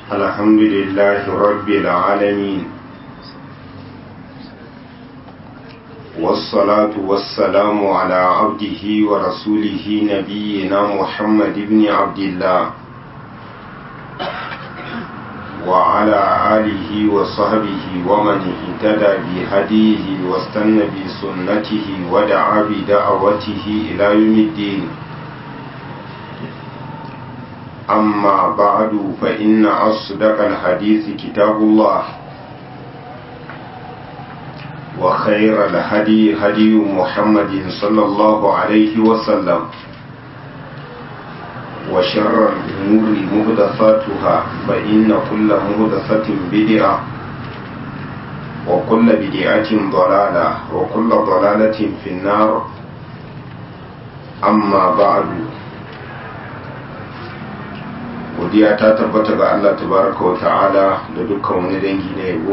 الحمد لله رب العالمين والصلاة والسلام على عبده ورسوله نبينا محمد بن عبد الله وعلى آله وصحبه ومن اهتدى بهديه واستنى بسنته ودعا بدعوته إلى يوم الدين. أما بعد فإن أصدق الحديث كتاب الله وخير الهدي هدي محمد صلى الله عليه وسلم وشر الأمور محدثاتها فإن كل محدثة بدعة وكل بدعة ضلالة وكل ضلالة في النار. أما بعد godiya ta tabbata ga Allah tabaraka wa ta'ala da dukkan wani dangi na yabo,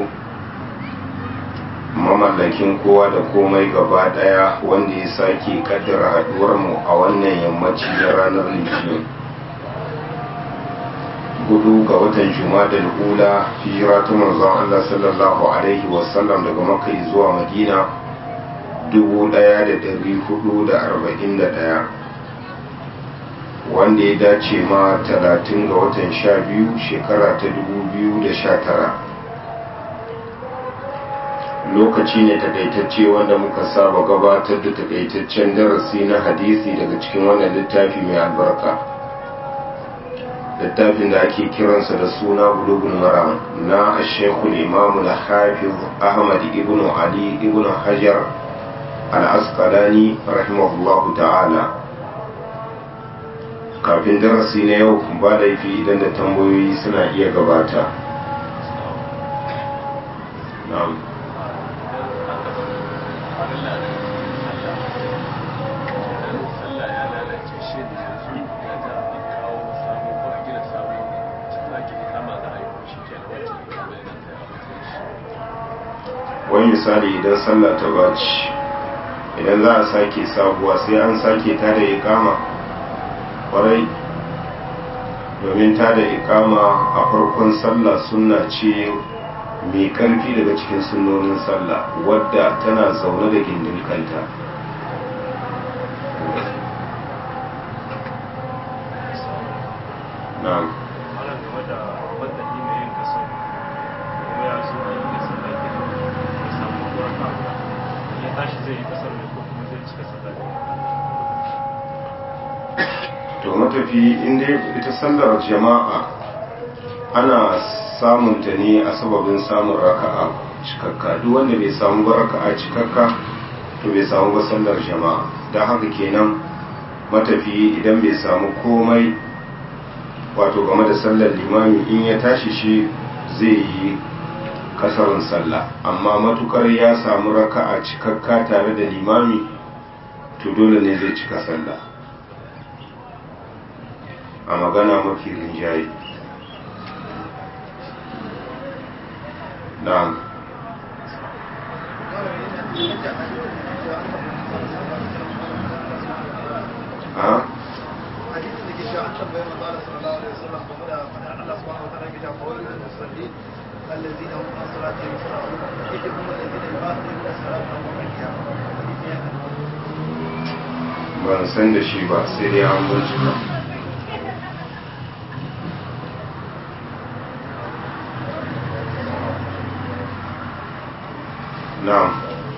mamallakin kowa da komai gaba daya, wanda ya sake kaddara haduwar mu a wannan yammaci na ranar litinin 4 ga watan Jumadal ula, hijira ta manzon Allah sallallahu alaihi wasallam daga Makka zuwa Madina 1441, wanda ya dace ma 30 ga watan 12 shekara ta 2019. Lokaci ne takaitacce wanda muka saba gabatar da takaitaccen darasi na hadisi daga cikin wannan littafi mai albarka, littafin da ake kiransa da suna Bulughul Maram na Sheikhul Imam al-Hafiz Ahmad ibn Ali ibn Hajar al-Asqalani rahimahullahu ta'ala. Kafin darasi na yau ba laifi idan da tambayoyi suna iya gabata. Na'am. Wani misali idan sallah ta baci, idan za a sake sabuwa sai an sake ta da iqama kwarai, domin ta da ikama a farkon sallah sunna ce mai karfi daga cikin sunnonin sallah, wadda tana zaune da gindin kanta. na'am. To matafi inda ita sallar jama'a ana samunta ne a sababin samun raka'a cikakka, duk wanda bai samu ba raka'a cikakka to bai samu ba sallar jama'a. don haka kenan matafi idan bai samu komai wato game da sallar limami, in ya tashi shi zai yi kasarin sallah, amma matukar ya samu raka'a cikakka tare da limami to dole ne zai cika sallah a magana mafi rinjaye. na'am. ha? ban san da shi ba, sai dai an bincika. na'am.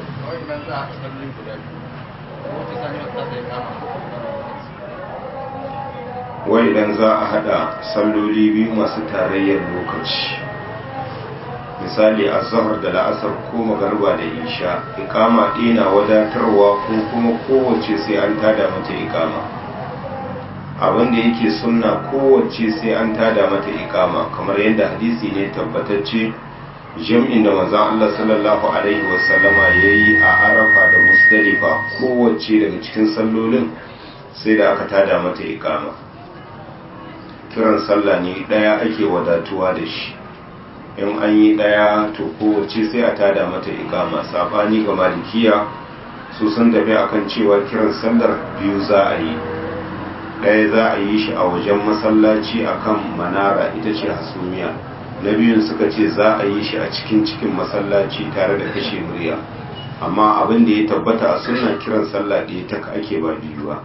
wai idan za a hada salloli biyu masu tarayyar lokaci, misali azhar da la'asar ko magariba da isha, ikama ɗaya na wadatarwa ko kuma kowace sai an tada mata ikama? abinda yake sunna kowace sai an tada mata ikama, kamar yadda hadisi ne tabbatacce, jam'in da manzon Allah sallallahu alaihi wasallama yayi a Arafa da Musdalifa, kowace daga cikin sallolin sai da aka tada mata ikama. Kiran sallah ne daya ake wadatuwa da shi, in an yi daya to kowace sai a tada mata ikama. Sabani ga malikiya, su sun tafi akan cewa kiran sallar biyu za a yi, ɗaya za a yi shi a wajen masallaci akan manara ita ce hasumiya, na biyun suka ce za a yi shi a cikin masallaci tare da kashe murya. Amma abin da ya tabbata a sunna kiran sallah ɗaya ta ake ba biyu ba.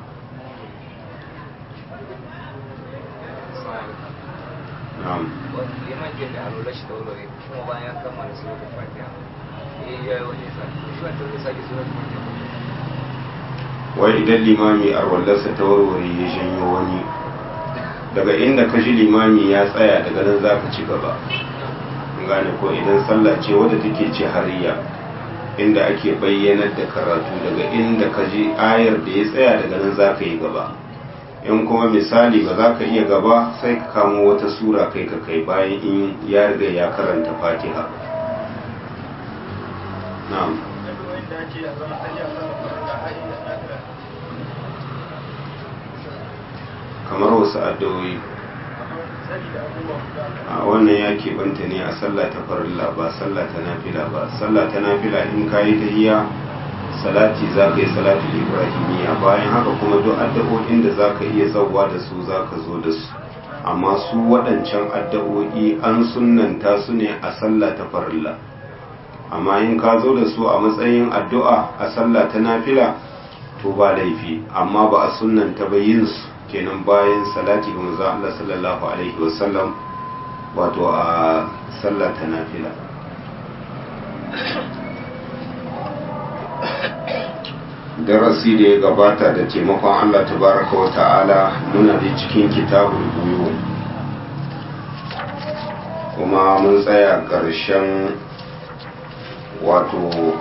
Wai idan limami a wallarsa ta warware ya janyo wani, daga inda ka ji limami ya tsaya daga nan za ka ci gaba. Gane ko idan sallah ce wadda take ce hariya, inda ake bayyanar da karatu, daga inda ka ji ayar da ya tsaya daga nan za ka yi gaba. In kuma misali ba za ka iya gaba, sai ka kamo wata sura kai ka kai bayan in ya riga ya karanta fatiha. Na'am. Kamar wasu addu'o'i a wannan ya keɓanta ne a sallah ta farilla ba sallah ta nafila ba. Sallah ta nafila in ka yi tahiyya salati za ka yi salatu ibrahimiyya, bayan haka kuma duk addu'o'in da za ka iya zauwa da su za ka zo da su, amma su waɗancan addu'o'i an sunnanta su ne a sallah ta farilla. Amma in ka zo da su a matsayin addu'a a sallah ta nafila to ba laifi, amma ba a sunnanta ba yin su kenan bayan salati ga manzo Allah sallallahu alaihi wasallam, wato a sallah ta nafila. Darasi da ya gabata da taimakon Allah tabaraka wa ta'ala muna da cikin kitabul buyu, kuma mun tsaya ƙarshen wato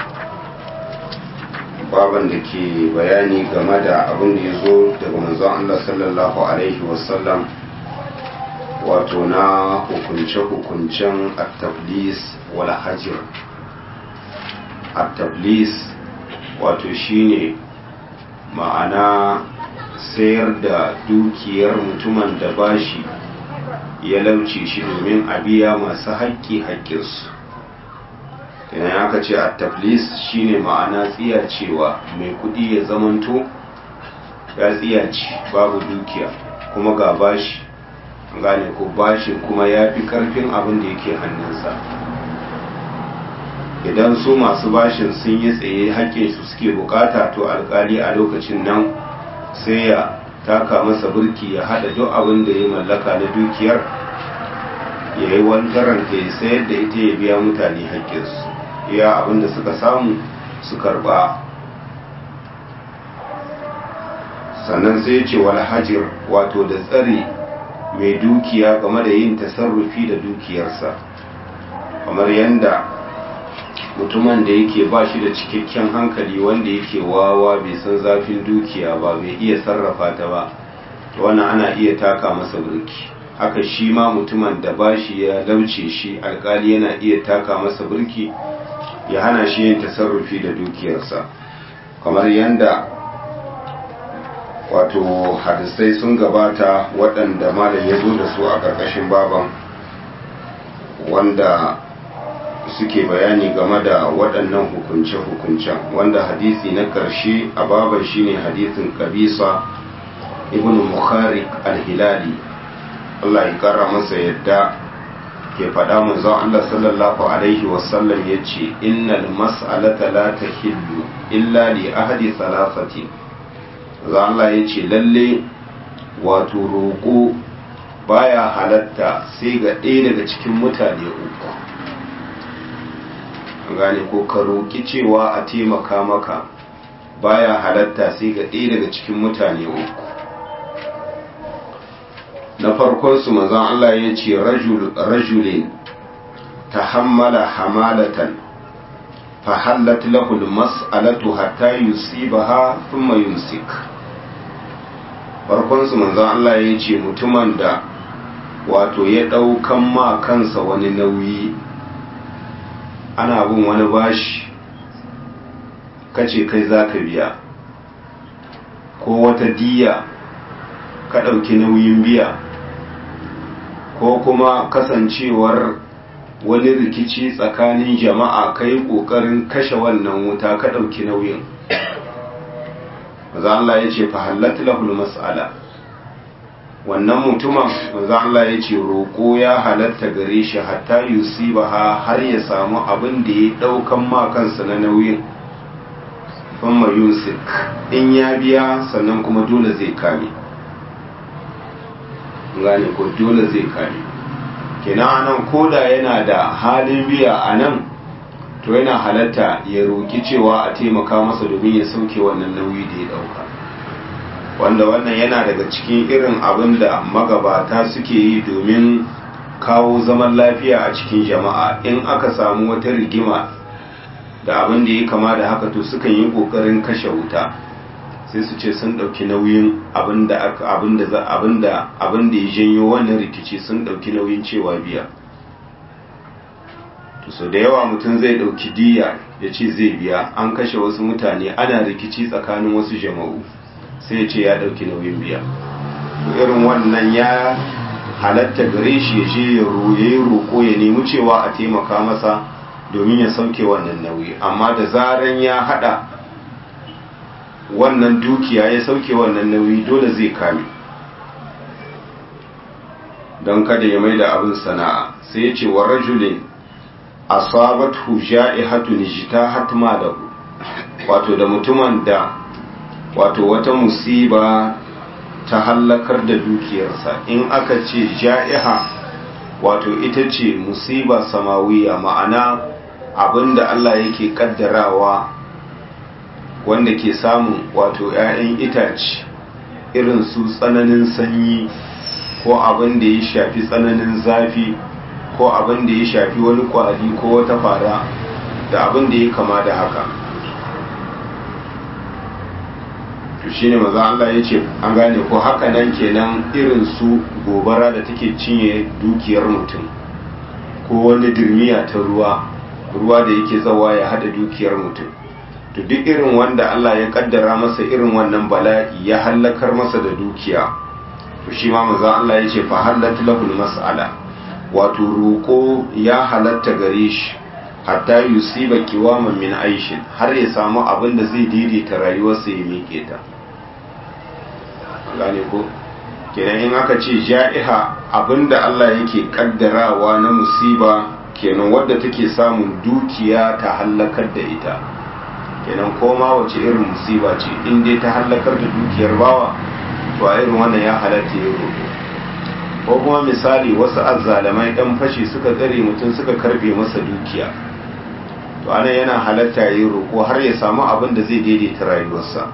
baban da ke bayani game da abin da ya zo daga manzon Allah sallallahu alaihi wasallam, wato na hukunce-hukuncen at-tablis wal hajr. At-tablis wato shine ma'ana sayar da dukiyar mutumin da bashi ya lauce shi domin a biya masu haƙƙinsu. idan aka ce at-tablis shine ma'ana tsiyacewa, mai kudi ya zamanto ya tsiyaci babu dukiya kuma ga bashi, gane ko bashin kuma ya fi karfin abin da yake hannunsa. idan su masu bashin sun yi tsaye haƙƙinsu suke bukata, to alkali a lokacin nan sai ya taka masa burki, ya hada duk abin da ya mallaka na dukiyar, ya yi wantaranta ya sayar da ita ya biya mutane haƙƙinsu, iya abinda suka samu su karba. Sannan sai ce wal hajir, wato da tsare mai dukiya game da yin tasarrufi da dukiyarsa, kamar yanda mutumin da yake ba shi da cikakken hankali, wanda yake wawa bai san zafin dukiya ba, bai iya sarrafa ta ba, wannan ana iya taka masa burki. Haka shi ma mutumin da bashi ya lauce shi, alkali yana iya taka masa burki, ya hana shi yin tasarrufi da dukiyarsa, kamar yanda wato hadisai sun gabata waɗanda malam ya zo da su a ƙarƙashin baban, wanda suke bayani game da waɗannan hukunce-hukuncen, wanda hadisi na ƙarshe a baban shine hadisin Qabisa ibn Mukharik al-Hilali, Allah ya ƙara masa yadda ke faɗa manzon Allah sallallahu alaihi wasallam ya ce, innal mas'alata la tahillu illa li ahadi salasati. Manzon Allah ya ce lalle wato roƙo baya halatta sai ga ɗaya daga cikin mutane uku. Gane ko ka roƙi cewa a taimaka maka baya halatta sai ga ɗaya daga cikin mutane uku. Na farkon su manzon Allah ya ce rajulin tahammala hamalatan fahallat lahu almas'alatu hatta yusibaha thumma yumsik. Farkon su manzon Allah ya ce mutumin da wato ya daukan ma kansa wani nauyi, ana bin wani bashi kace kai zaka biya, ko wata diya ka ɗauki nauyin biya, ko kuma kasancewar wani rikici tsakanin jama'a kai ƙoƙarin kashe wannan wuta ka ɗauki nauyin. Maza Allah ya ce fahallat lahul mas'ala, wannan mutumin manzo Allah ya ce roƙo ya halatta gare shi hatta yusibaha har ya samu abin da ya daukan ma kansa na nauyin thumma yusik, in ya biya sannan kuma dole zai kame, gane ko dole zai kame. kenan anan koda yana da halin biya anan to yana halatta ya roki cewa a taimaka masa domin ya sauke wannan nauyi da ya dauka, wanda wannan yana daga cikin irin abin da magabata suke yi domin kawo zaman lafiya a cikin jama'a. In aka samu wata rigima da abin da ya kama da haka to sukan yi kokarin kashe wuta, sai su ce sun dauki nauyin abin da ya janyo wannan rikici, sun dauki nauyin cewa biya. to so da yawa mutum zai dauki diya ya ce zai biya, an kashe wasu mutane ana rikici tsakanin wasu jama'u, sai ya ce ya dauki nauyin biya. to irin wannan ya halatta gare shi ya je ya yi roƙo ya nemi cewa a taimaka masa domin ya sauke wannan nauyi, amma da zaran ya hada wannan dukiya ya sauke wannan nauyi dole zai kame don kada ya mai da abin sana'a. sai ya ce wa rajulin asabathu ja'ihatun ijtahat malahu, wato da mutumin da wato wata musiba ta hallakar da dukiyarsa. in aka ce ja'iha wato ita ce musiba samawiya, ma'ana abinda Allah yake kaddarawa wanda ke samun wato 'ya'yan itace irin su tsananin sanyi ko abin da ya shafi tsananin zafi ko abin da ya shafi wani kwari ko wata fara da abin da ya kama da haka. to shine maza Allah ya ce an gane ko haka nan kenan irin su gobara da take cinye dukiyar mutum ko wani dirmiya ta ruwa da yake zawa ya hada dukiyar mutum. to duk irin wanda Allah ya kaddara masa irin wannan bala'i ya hallakar masa da dukiya, to shi ma maza Allah ya ce fa halat lahul mas'ala, wato roƙo ya halatta gare shi hatta yusiba kiwaman min aishin, har ya samu abin da zai daidaita rayuwarsa ya miƙe ta. gane ko kenan in aka ce ja'iha abinda Allah yake kaddarawa na musiba kenan wadda take samun dukiya ta hallakar da ita, kenan koma wace irin musiba ce in dai ta hallakar da dukiyar bawa to a irin wannan ya halatta ya roƙo. ko kuma misali wasu azzalamai ɗan fashi suka tsare mutum suka karbe masa dukiya, to ana yana halatta ya roƙo har ya samu abin da zai daidaita rayuwarsa.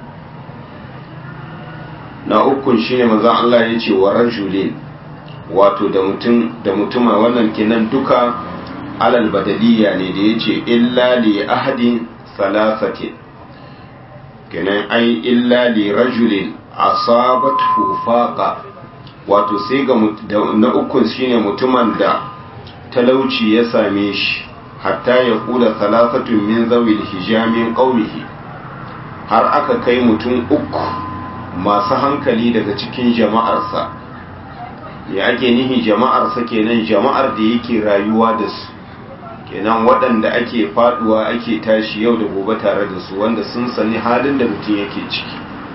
na ukun shine manzon Allah ya ce wa rajulin, wato da mutuma wannan kenan duka alal badaliya ne da yace illa li ahadin salasati, kenan ai illa li rajulin asabathu faqa, wato sai ga na ukun shine mutumin da talauci ya same shi hatta ya kula salasatun min zawil hijamin qaumihi, har aka kai mutum uku masu hankali daga cikin jama'arsa. ya ake nihi jama'arsa kenan jama'ar da yake rayuwa da su, kenan waɗanda ake faduwa ake tashi yau da gobe tare da su, wanda sun sani halin da mutum yake ciki.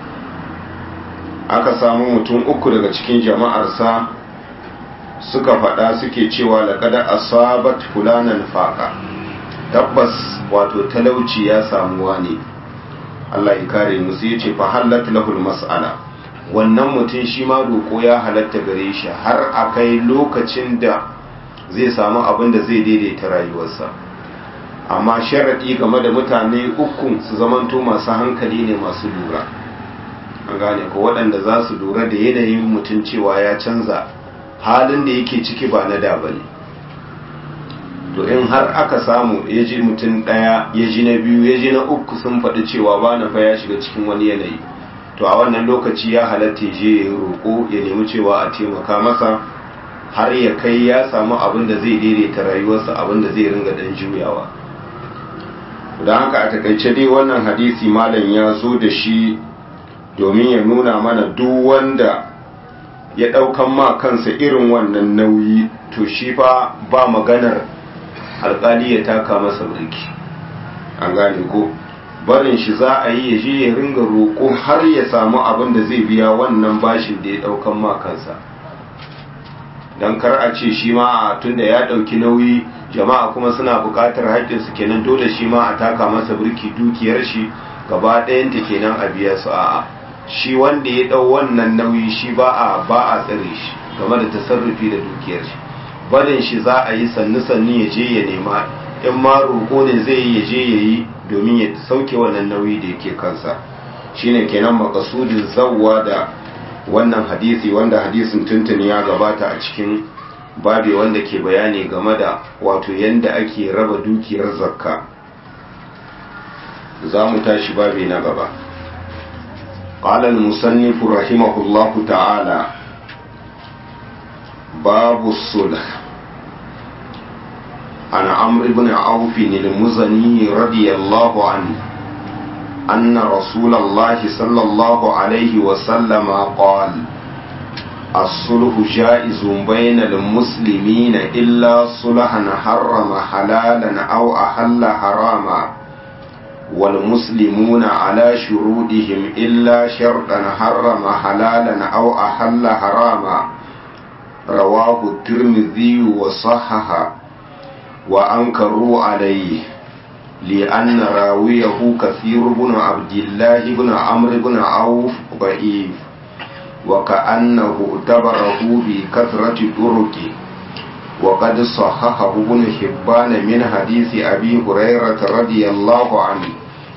aka samu mutum uku daga cikin jama'arsa suka faɗa suke cewa laqad asabat fulanan faqa, tabbas wato talauci ya samu wani, Allah ya kare mu. sai yace fa halat lahul mas'ala, wannan mutum shi ma roƙo ya halatta gare shi har akai lokacin da zai samu abin da zai daidaita rayuwarsa. amma sharadi game da mutane uku su zamanto masu hankali ne, masu lura. an gane ko waɗanda za su lura da yanayin mutum cewa ya canza, halin da yake ciki ba na da bane. to in har aka samu ya ji mutum ɗaya, ya ji na biyu, ya ji na uku sun faɗi cewa ba na fa ya shiga cikin wani yanayi, to a wannan lokaci ya halatta je ya roƙo ya nemi cewa a taimaka masa har ya kai ya samu abin da zai daidaita rayuwarsa, abin da zai ringa dan juyawa. don haka a takaice dai wannan hadisi malam ya zo da shi domin ya nuna mana duk wanda ya ɗaukan ma kansa irin wannan nauyi, to shi fa ba maganar alƙali ya taka masa birki. an gane ko barin shi za a yi ya je ya ringa roƙo har ya samu abin da zai biya wannan bashin da ya ɗaukan ma kansa, don kar a ce shi ma tun da ya ɗauki nauyi jama'a kuma suna buƙatar haƙƙinsu kenan dole shi ma a taka masa birki dukiyar shi gaba ɗayanta kenan a biya su. A'a, shi wanda ya ɗau wannan nauyi shi ba a tsare shi game da tasarrufi da dukiyar shi, barin shi za a yi sannu ya je ya nema, in ma roƙo ne zai yi ya je ya yi domin ya sauke wannan nauyi da yake kansa. Shine kenan makasudin zawwa da wannan hadisi, wanda hadisin tuntuni ya gabata a cikin babi wanda ke bayani game da wato yanda ake raba dukiyar zakka. za mu tashi babi na gaba. قال المصنف رحمه الله تعالى باب الصلح. عن عمرو بن عوف المزني رضي الله عنه أن رسول الله صلى الله عليه وسلم قال: الصلح جائز بين المسلمين إلا صلحا حرم حلالا أو أحل حراما، والمسلمون على شروطهم إلا شرطا حرم حلالا أو أحل حراما. رواه الترمذي وصححه وأنكروا عليه لأن راويه كثير بن عبد الله بن عمرو بن عوف ضعيف، وكأنه اعتبره بكثرة طرقه. وقد صححه ابن حبان من حديث أبي هريرة رضي الله عنه.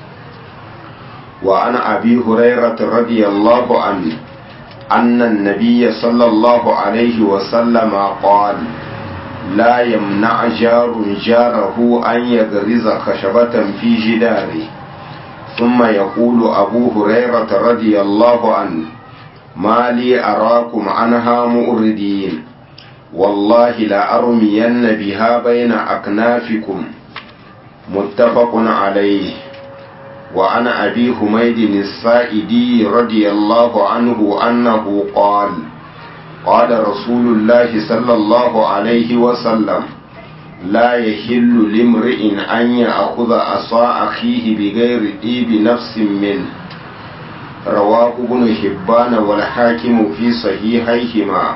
وعن أبي هريرة رضي الله عنه أن النبي صلى الله عليه وسلم قال: لا يمنع جار جاره أن يغرز خشبة في جداره. ثم يقول أبو هريرة رضي الله عنه: ما لي أراكم عنها مؤردين، والله لأرمين بها بين أكنافكم. متفق عليه. وعن أبي حميد السائدي رضي الله عنه أنه قال: قال رسول الله صلى الله عليه وسلم: لا يحل لامرئ أن يأخذ عصا أخيه بغير طيب نفس منه. رواه ابن حبان والحاكم في صحيحيهما.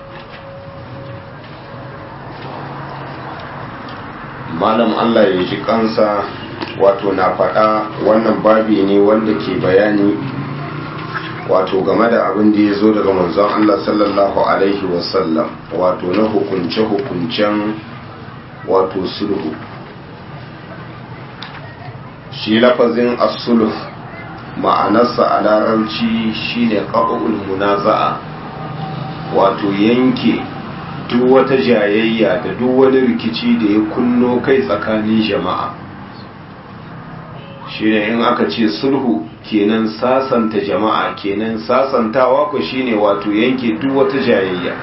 malam Allah ya ji kansa wato na faɗa wannan babi ne wanda ke bayani wato game da abin da ya zo daga manzon Allah sallallahu alaihi wasallam wato na hukunce-hukuncen wato sulhu. Shi lafazin as-sulh ma'anarsa a larabci shine qat'ul munaza'a, wato yanke duk wata jayayya da duk wani rikici da ya kunno kai tsakanin jama'a. shine in aka ce sulhu kenan sasanta jama'a, kenan sasantawa ko shine wato yanke duk wata jayayya.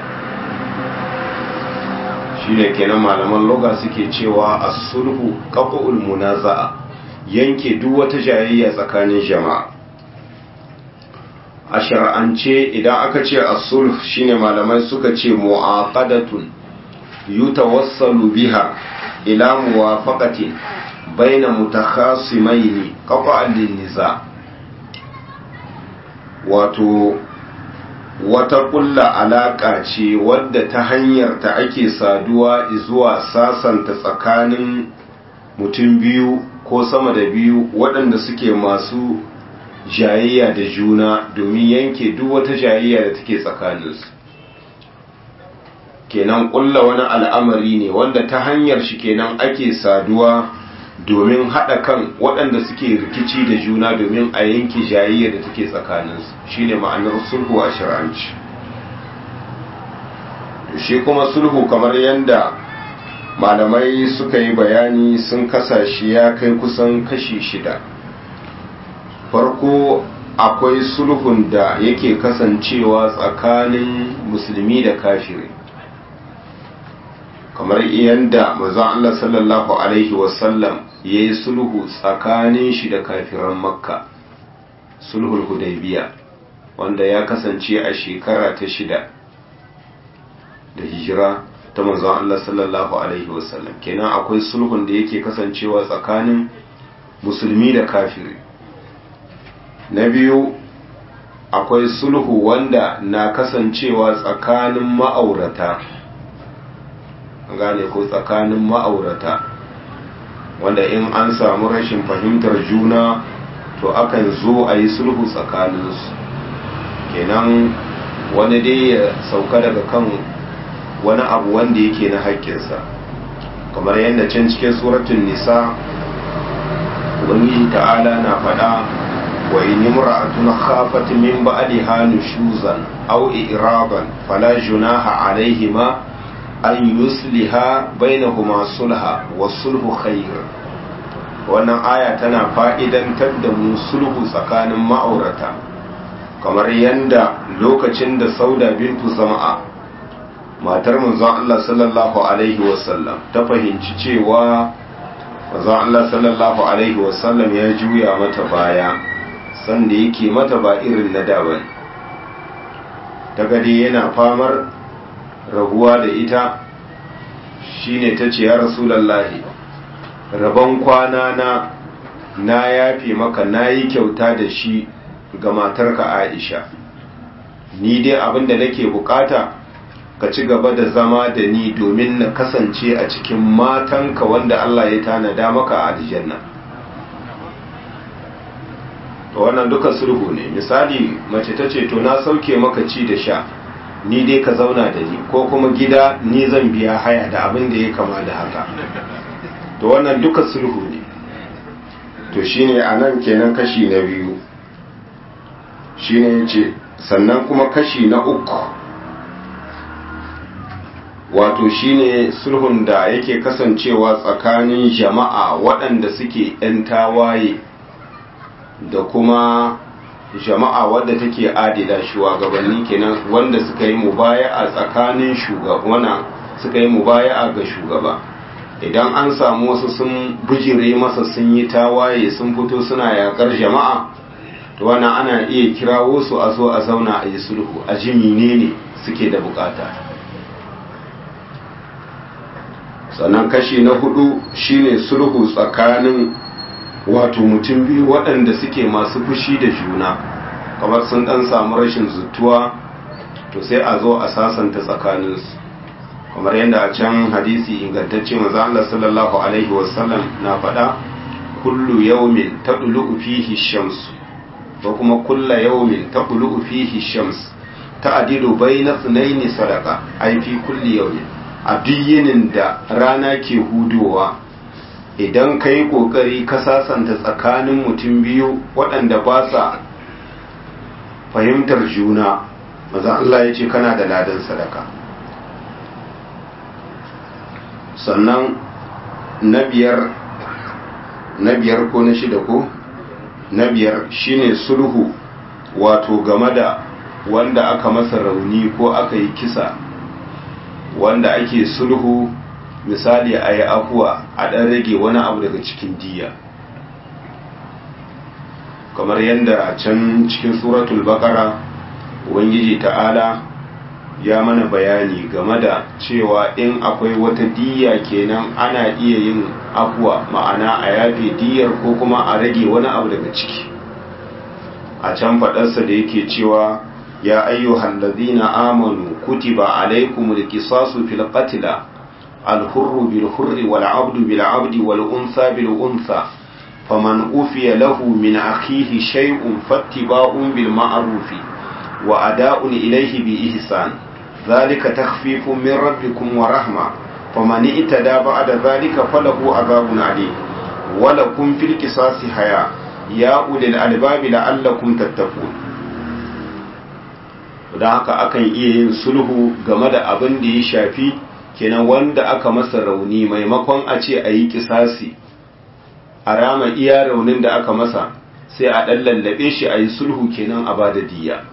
shine kenan malaman lugha suke cewa as-sulhu qat'ul munaza'a, yanke duk wata jayayya tsakanin jama'a. A shar'ance idan aka ce as-sulh shine malamai suka ce mu'aqadatun yutawassalu biha ila muwafaqatin baina mutakhasimaini qat'an lin-niza, wato wata kulla alaka ce wadda ta hanyar ta ake saduwa zuwa sasanta tsakanin mutum biyu ko sama da biyu waɗanda suke masu jayayya da juna domin yanke duk wata jayayya da take tsakaninsu. Kenan kulla wani al'amari ne wanda ta hanyar shi kenan ake saduwa domin haɗa kan waɗanda suke rikici da juna domin a yanke jayayya da take tsakaninsu, shine ma'anar sulhu a shar'anci. Shi kuma sulhu kamar yadda malamai suka yi bayani sun kasa shi ya kai kusan kashi 6. Farko akwai sulhun da yake kasancewa tsakanin musulmi da kafiri, kamar yadda manzon Allah sallallahu alaihi wasallam yayi sulhu tsakanin shi da kafiran Makka, sulhul Hudaybiya, wanda ya kasance a shekara ta 6 da hijira ta manzon Allah sallallahu alaihi wasallam. Kenan akwai sulhun da yake kasancewa tsakanin musulmi da kafiri. Na biyu akwai sulhu wanda na kasancewa tsakanin ma'aurata, gane ko tsakanin ma'aurata, wanda in an samu rashin fahimtar juna to akan zo a yi sulhu tsakaninsu, kenan wani dai ya sauka daga kan wani abu wanda yake na haƙƙinsa, kamar yadda can cikin suratun nisa ubangiji ta'ala na faɗa wa in imra'atun khafat min ba'liha nushuzan aw i'raban fala junaha alayhima an yusliha bainahuma sulha wa sulhu khair. Wannan aya tana fa'idantar da mu sulhu tsakanin ma'aurata, kamar yadda lokacin da Sauda bintu Zama'a matar manzon Allah sallallahu alaihi wasallam ta fahimci cewa manzon Allah sallallahu alaihi wasallam ya juya mata baya, sanda yake mata ba irin na da bane, ta gade yana famar rabuwa da ita, shine ta ce ya rasulullahi rabon kwana na yafe maka, nayi kyauta da shi ga matarka Aisha, ni dai abinda nake bukata ka ci gaba da zama da ni domin na kasance a cikin matanka wanda Allah ya tanada maka a aljanna. To wannan duka sulhu ne. Misali mace ta ce to na sauke maka ci da sha, ni dai ka zauna da ni, ko kuma gida ni zan biya haya da abin da ya kama da haka. To wannan duka sulhu ne. To shine anan kenan kashi na biyu, shine yace sannan kuma kashi na uku wato shine sulhun da yake kasancewa tsakanin jama'a waɗanda suke 'yan tawaye da kuma jama'a wadda take adila, shugabanni kenan wanda suka yi mubaya'a tsakanin shugabana, suka yi mubaya'a ga shugaba. Idan an samu wasu sun bijire masa, sun yi tawaye, sun fito suna yakar jama'a, to wannan ana iya kirawo su a zo a zauna a yi sulhu, a ji menene suke da bukata. Sannan kashi na hudu shine sulhu tsakanin wato mutum biyu waɗanda suke masu fushi da juna, kamar sun ɗan samu rashin zutuwa, to sai a zo a sasanta tsakaninsu, kamar yadda a can hadisi ingantacce manzo Allah sallallahu alaihi wasallam na faɗa kullu yawmin tadlu fihi shams, ko kuma kullu yawmin tadlu fihi shams ta'dilu bayna ithnayn sadaqa, ai fi kulli yawmin, a duk yinin da rana ke hudowa idan ka yi ƙoƙari ka sasanta tsakanin mutum biyu waɗanda ba sa fahimtar juna, maza Allah ya ce kana da ladan sadaka. Sannan na biyar ko na shida ko na biyar shine sulhu wato game da wanda aka masa rauni ko aka yi kisa, wanda ake sulhu misali a yi afuwa a ɗan rage wani abu daga cikin diya, kamar yadda can cikin suratul baqara ubangiji ta'ala ya mana bayani game da cewa in akwai wata diya kenan ana iya yin afuwa, ma'ana a yafe diyar ko kuma a rage wani abu daga ciki. A can faɗarsa da yake cewa ya ayyuhal ladhina amanu kutiba alaykumul qisasu fil qatl al-hurru bil hurri wal 'abdu bil 'abdi wal untha bil untha faman ufiya lahu min akhihi shay'un fattiba'un bil ma'ruf wa ada'un ilayhi bi ihsan dhalika takhfifun min rabbikum wa rahma faman itada ba'da dhalika falahu 'adhabun 'alim wa lakum fil qisasi haya ya ulil albabi la'allakum tattaqun. don haka akan iya yin sulhu game da abin da ya shafi kenan wanda aka masa rauni, maimakon a ce a yi kisasi a rama iya raunin da aka masa, sai a ɗan lallabe shi a yi sulhu kenan a bada diya.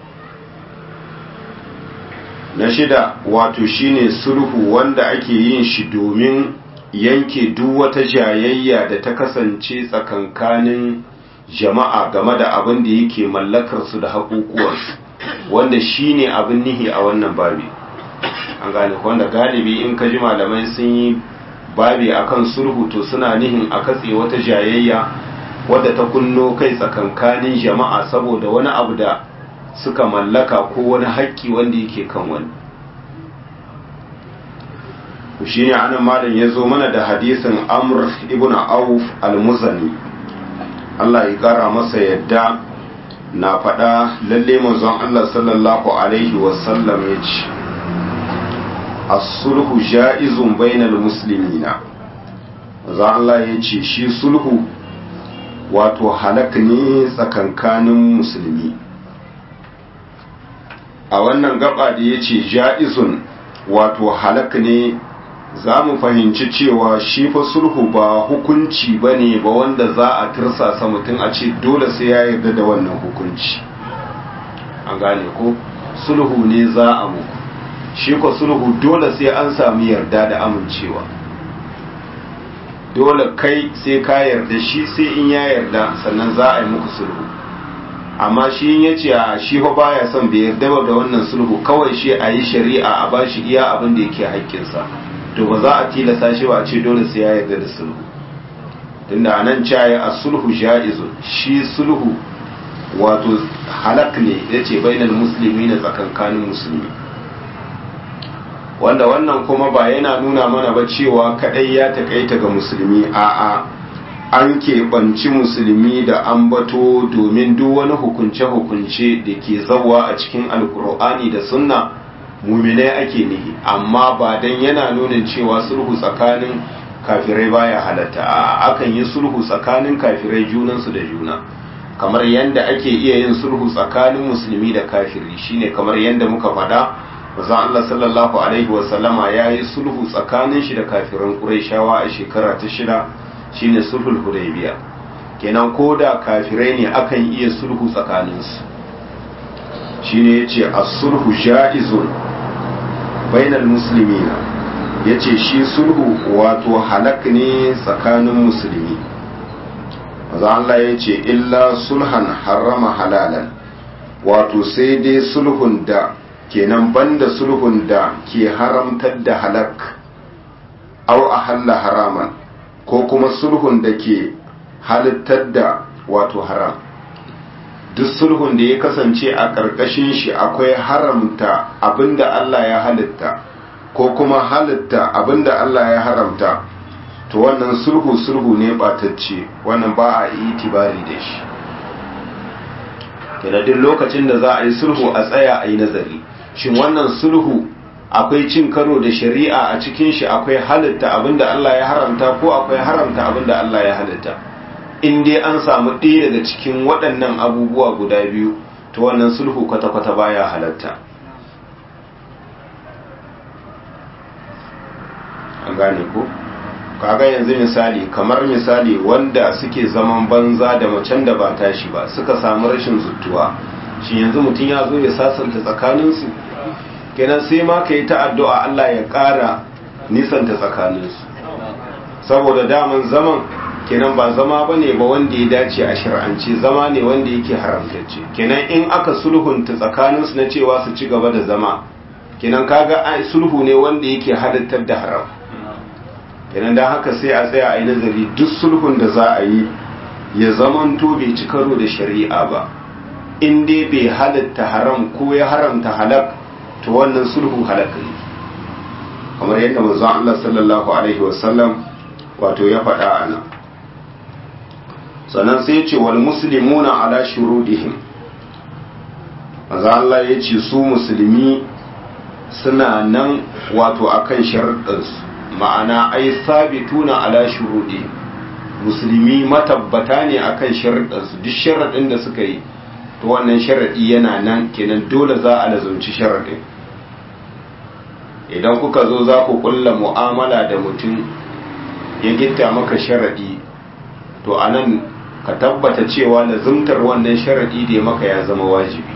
Na shida wato shine sulhu wanda ake yin shi domin yanke duk wata jayayya da ta kasance tsakankanin jama'a game da abin da yake mallakarsu da haƙuƙuwarsu, wanda shi ne abin nihi a wannan babi. An gane wanda galibi in ka ji malamai sun yi babi akan sulhu to suna nihin a katse wata jayayya wadda ta kunno kai tsakankanin jama'a saboda wani abu da suka mallaka ko wani haƙƙi wanda yake kan wani. Shi ne anan malam ya zo mana da hadisin Amr ibn Auf al-Muzani, Allah ya ƙara masa yadda na faɗa lalle manzon Allah sallallahu alaihi wasallam ya ce as-sulhu ja'izun bainal muslimina. manzon Allah ya ce shi sulhu wato halak ne tsakankanin musulmi. A wannan gaba da ya ce ja'izun wato halak ne, za mu fahimci cewa shi fa sulhu ba hukunci ba ne ba wanda za a tirsasa mutum a ce dole sai ya yarda da wannan hukunci. An gane ko sulhu ne za a muku, shi ko sulhu dole sai an sami yarda da amincewa, dole kai sai ka yarda shi sai in ya yarda sannan za a yi muku sulhu. Amma shi in yace a shi fa baya son bai yarda da wannan sulhu, kawai shi a yi shari'a a bashi iya abin da yake haƙƙinsa, to ba za a tilasa shi ba a ce dole sai ya yarda da sulhu. Tunda anan caye a sulhu ja'izun, shi sulhu wato halak ne yace bainal muslimina tsakankanin musulmi. Wanda wannan kuma ba yana nuna mana ba cewa kadai ya takaita ga musulmi, a'a an keɓanci musulmi da ambato domin duk wani hukunce-hukunce da ke zawa a cikin alkur'ani da sunna muminai ake nihi, amma ba dan yana nunin cewa sulhu tsakanin kafirai baya halatta. Akan yi sulhu tsakanin kafirai junansu da juna, kamar yanda ake iya yin sulhu tsakanin musulmi da kafiri. Shine kamar yanda muka faɗa, manzon Allah sallallahu alaihi wasallama ya yi sulhu tsakanin shi da kafiran Qurayshawa a shekara ta 6, shine sulhul Hudaybiya. Kenan ko da kafirai ne akan iya sulhu tsakaninsu. Shine yace as-sulhu ja'izun bainal muslimina, yace shi sulhu wato halak ne tsakanin musulmi. Manzon Allah yace illa sulhan harrama halalan, wato sai dai sulhun da kenan banda sulhun da ke haramtar da halak au ahalla haraman, ko kuma sulhun da ke halittar da wato haram. Duk sulhun da ya kasance a ƙarƙashin shi akwai haramta abinda Allah ya halitta ko kuma halitta abinda Allah ya haramta, to wannan sulhu ne batacce, wannan ba a itibari da shi. Kenan duk lokacin da za a yi sulhu a tsaya a yi nazari, shin wannan sulhu akwai cin karo da shari'a a cikin shi, akwai halitta abinda Allah ya haramta ko akwai haramta abinda Allah ya halitta. In dai an samu ɗaya daga cikin waɗannan abubuwa guda biyu, to wannan sulhu kwata-kwata baya halatta. An gane ko? Kaga yanzu misali, kamar misali wanda suke zaman banza da macen da ba tashi ba, suka samu rashin zuttuwa, shi yanzu mutum ya zo ya sasanta tsakaninsu, kenan sai ma ka yi ta addu'a Allah ya ƙara nisanta tsakaninsu, saboda daman zaman kenan ba zama ba ne ba wanda ya dace a shir'ance, zama ne wanda yake haramtacce. Kenan in aka sulhunta tsakaninsu na cewa su ci gaba da zama, kenan kaga sulhu ne wanda yake halittar da haram. Kenan da haka sai a tsaya a yi nazari, duk sulhun da za a yi ya zamanto bai ci karo da shari'a ba, in dai bai halitta haram ko ya haramta halak, to wannan sulhu halak ne, kamar yadda manzon Allah sallallahu alaihi wasallam wato ya faɗa a nan. Sannan sai ce wal muslimuna ala shurudihim, manzon Allah ya ce su musulmi suna nan wato akan sharuɗansu, ma'ana ai sabituna ala shurudihim, musulmi matabbata ne akan sharuɗansu, duk sharaɗin da suka yi to wannan sharaɗi yana nan, kenan dole za a lazumci sharaɗin. Idan kuka zo za ku kulla mu'amala da mutum ya gitta maka sharaɗi, to anan ka tabbata cewa lazumtar wannan sharaɗi da ya maka ya zama wajibi.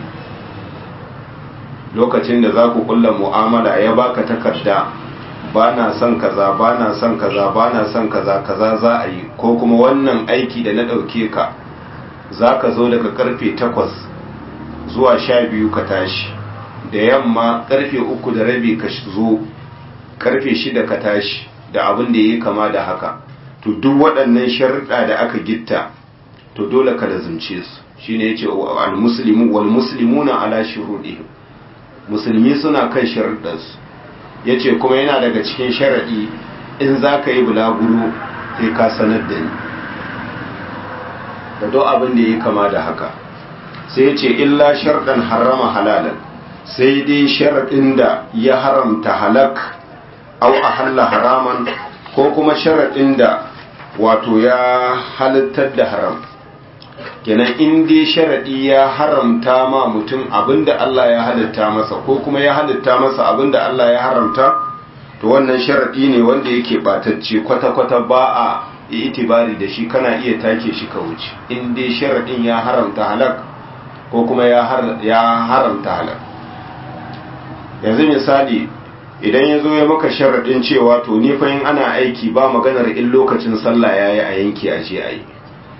Lokacin da za ku kulla mu'amala ya baka takarda, ba na son kaza, ba na son kaza, ba na son kaza, kaza za a yi, ko kuma wannan aiki da na ɗauke ka za ka zo daga karfe 8 zuwa 12 ka tashi, da yamma karfe 3:30 ka zo, karfe 6 ka tashi, da abin da ya kama da haka, to duk waɗannan sharuɗa da aka gitta to dole ka lazumce su. shine yace al-muslimu wal muslimuna ala shurudihim, musulmi suna kan sharuɗansu. yace kuma yana daga cikin sharadi in zaka yi bulaguro sai ka sanar da ni da duk abin da ya kama da haka. sai yace illa sharɗan harama halalan, sai dai sharadin da ya haramta halak au ahalla haraman, ko kuma sharadin da wato ya halittar da haram. kenan in dai sharadi ya haramta ma mutum abinda Allah ya halitta masa, ko kuma ya halitta masa abinda Allah ya haramta, to wannan sharadi ne wanda yake batacce kwata-kwata ba a itibari da shi, kana iya take shi ka wuce in dai sharadin ya haramta halak ko kuma ya haramta halak. yanzu misali idan ya zo ya maka sharadin cewa to ni fa in ana aiki ba maganar in lokacin sallah yayi a yanki a je ayi,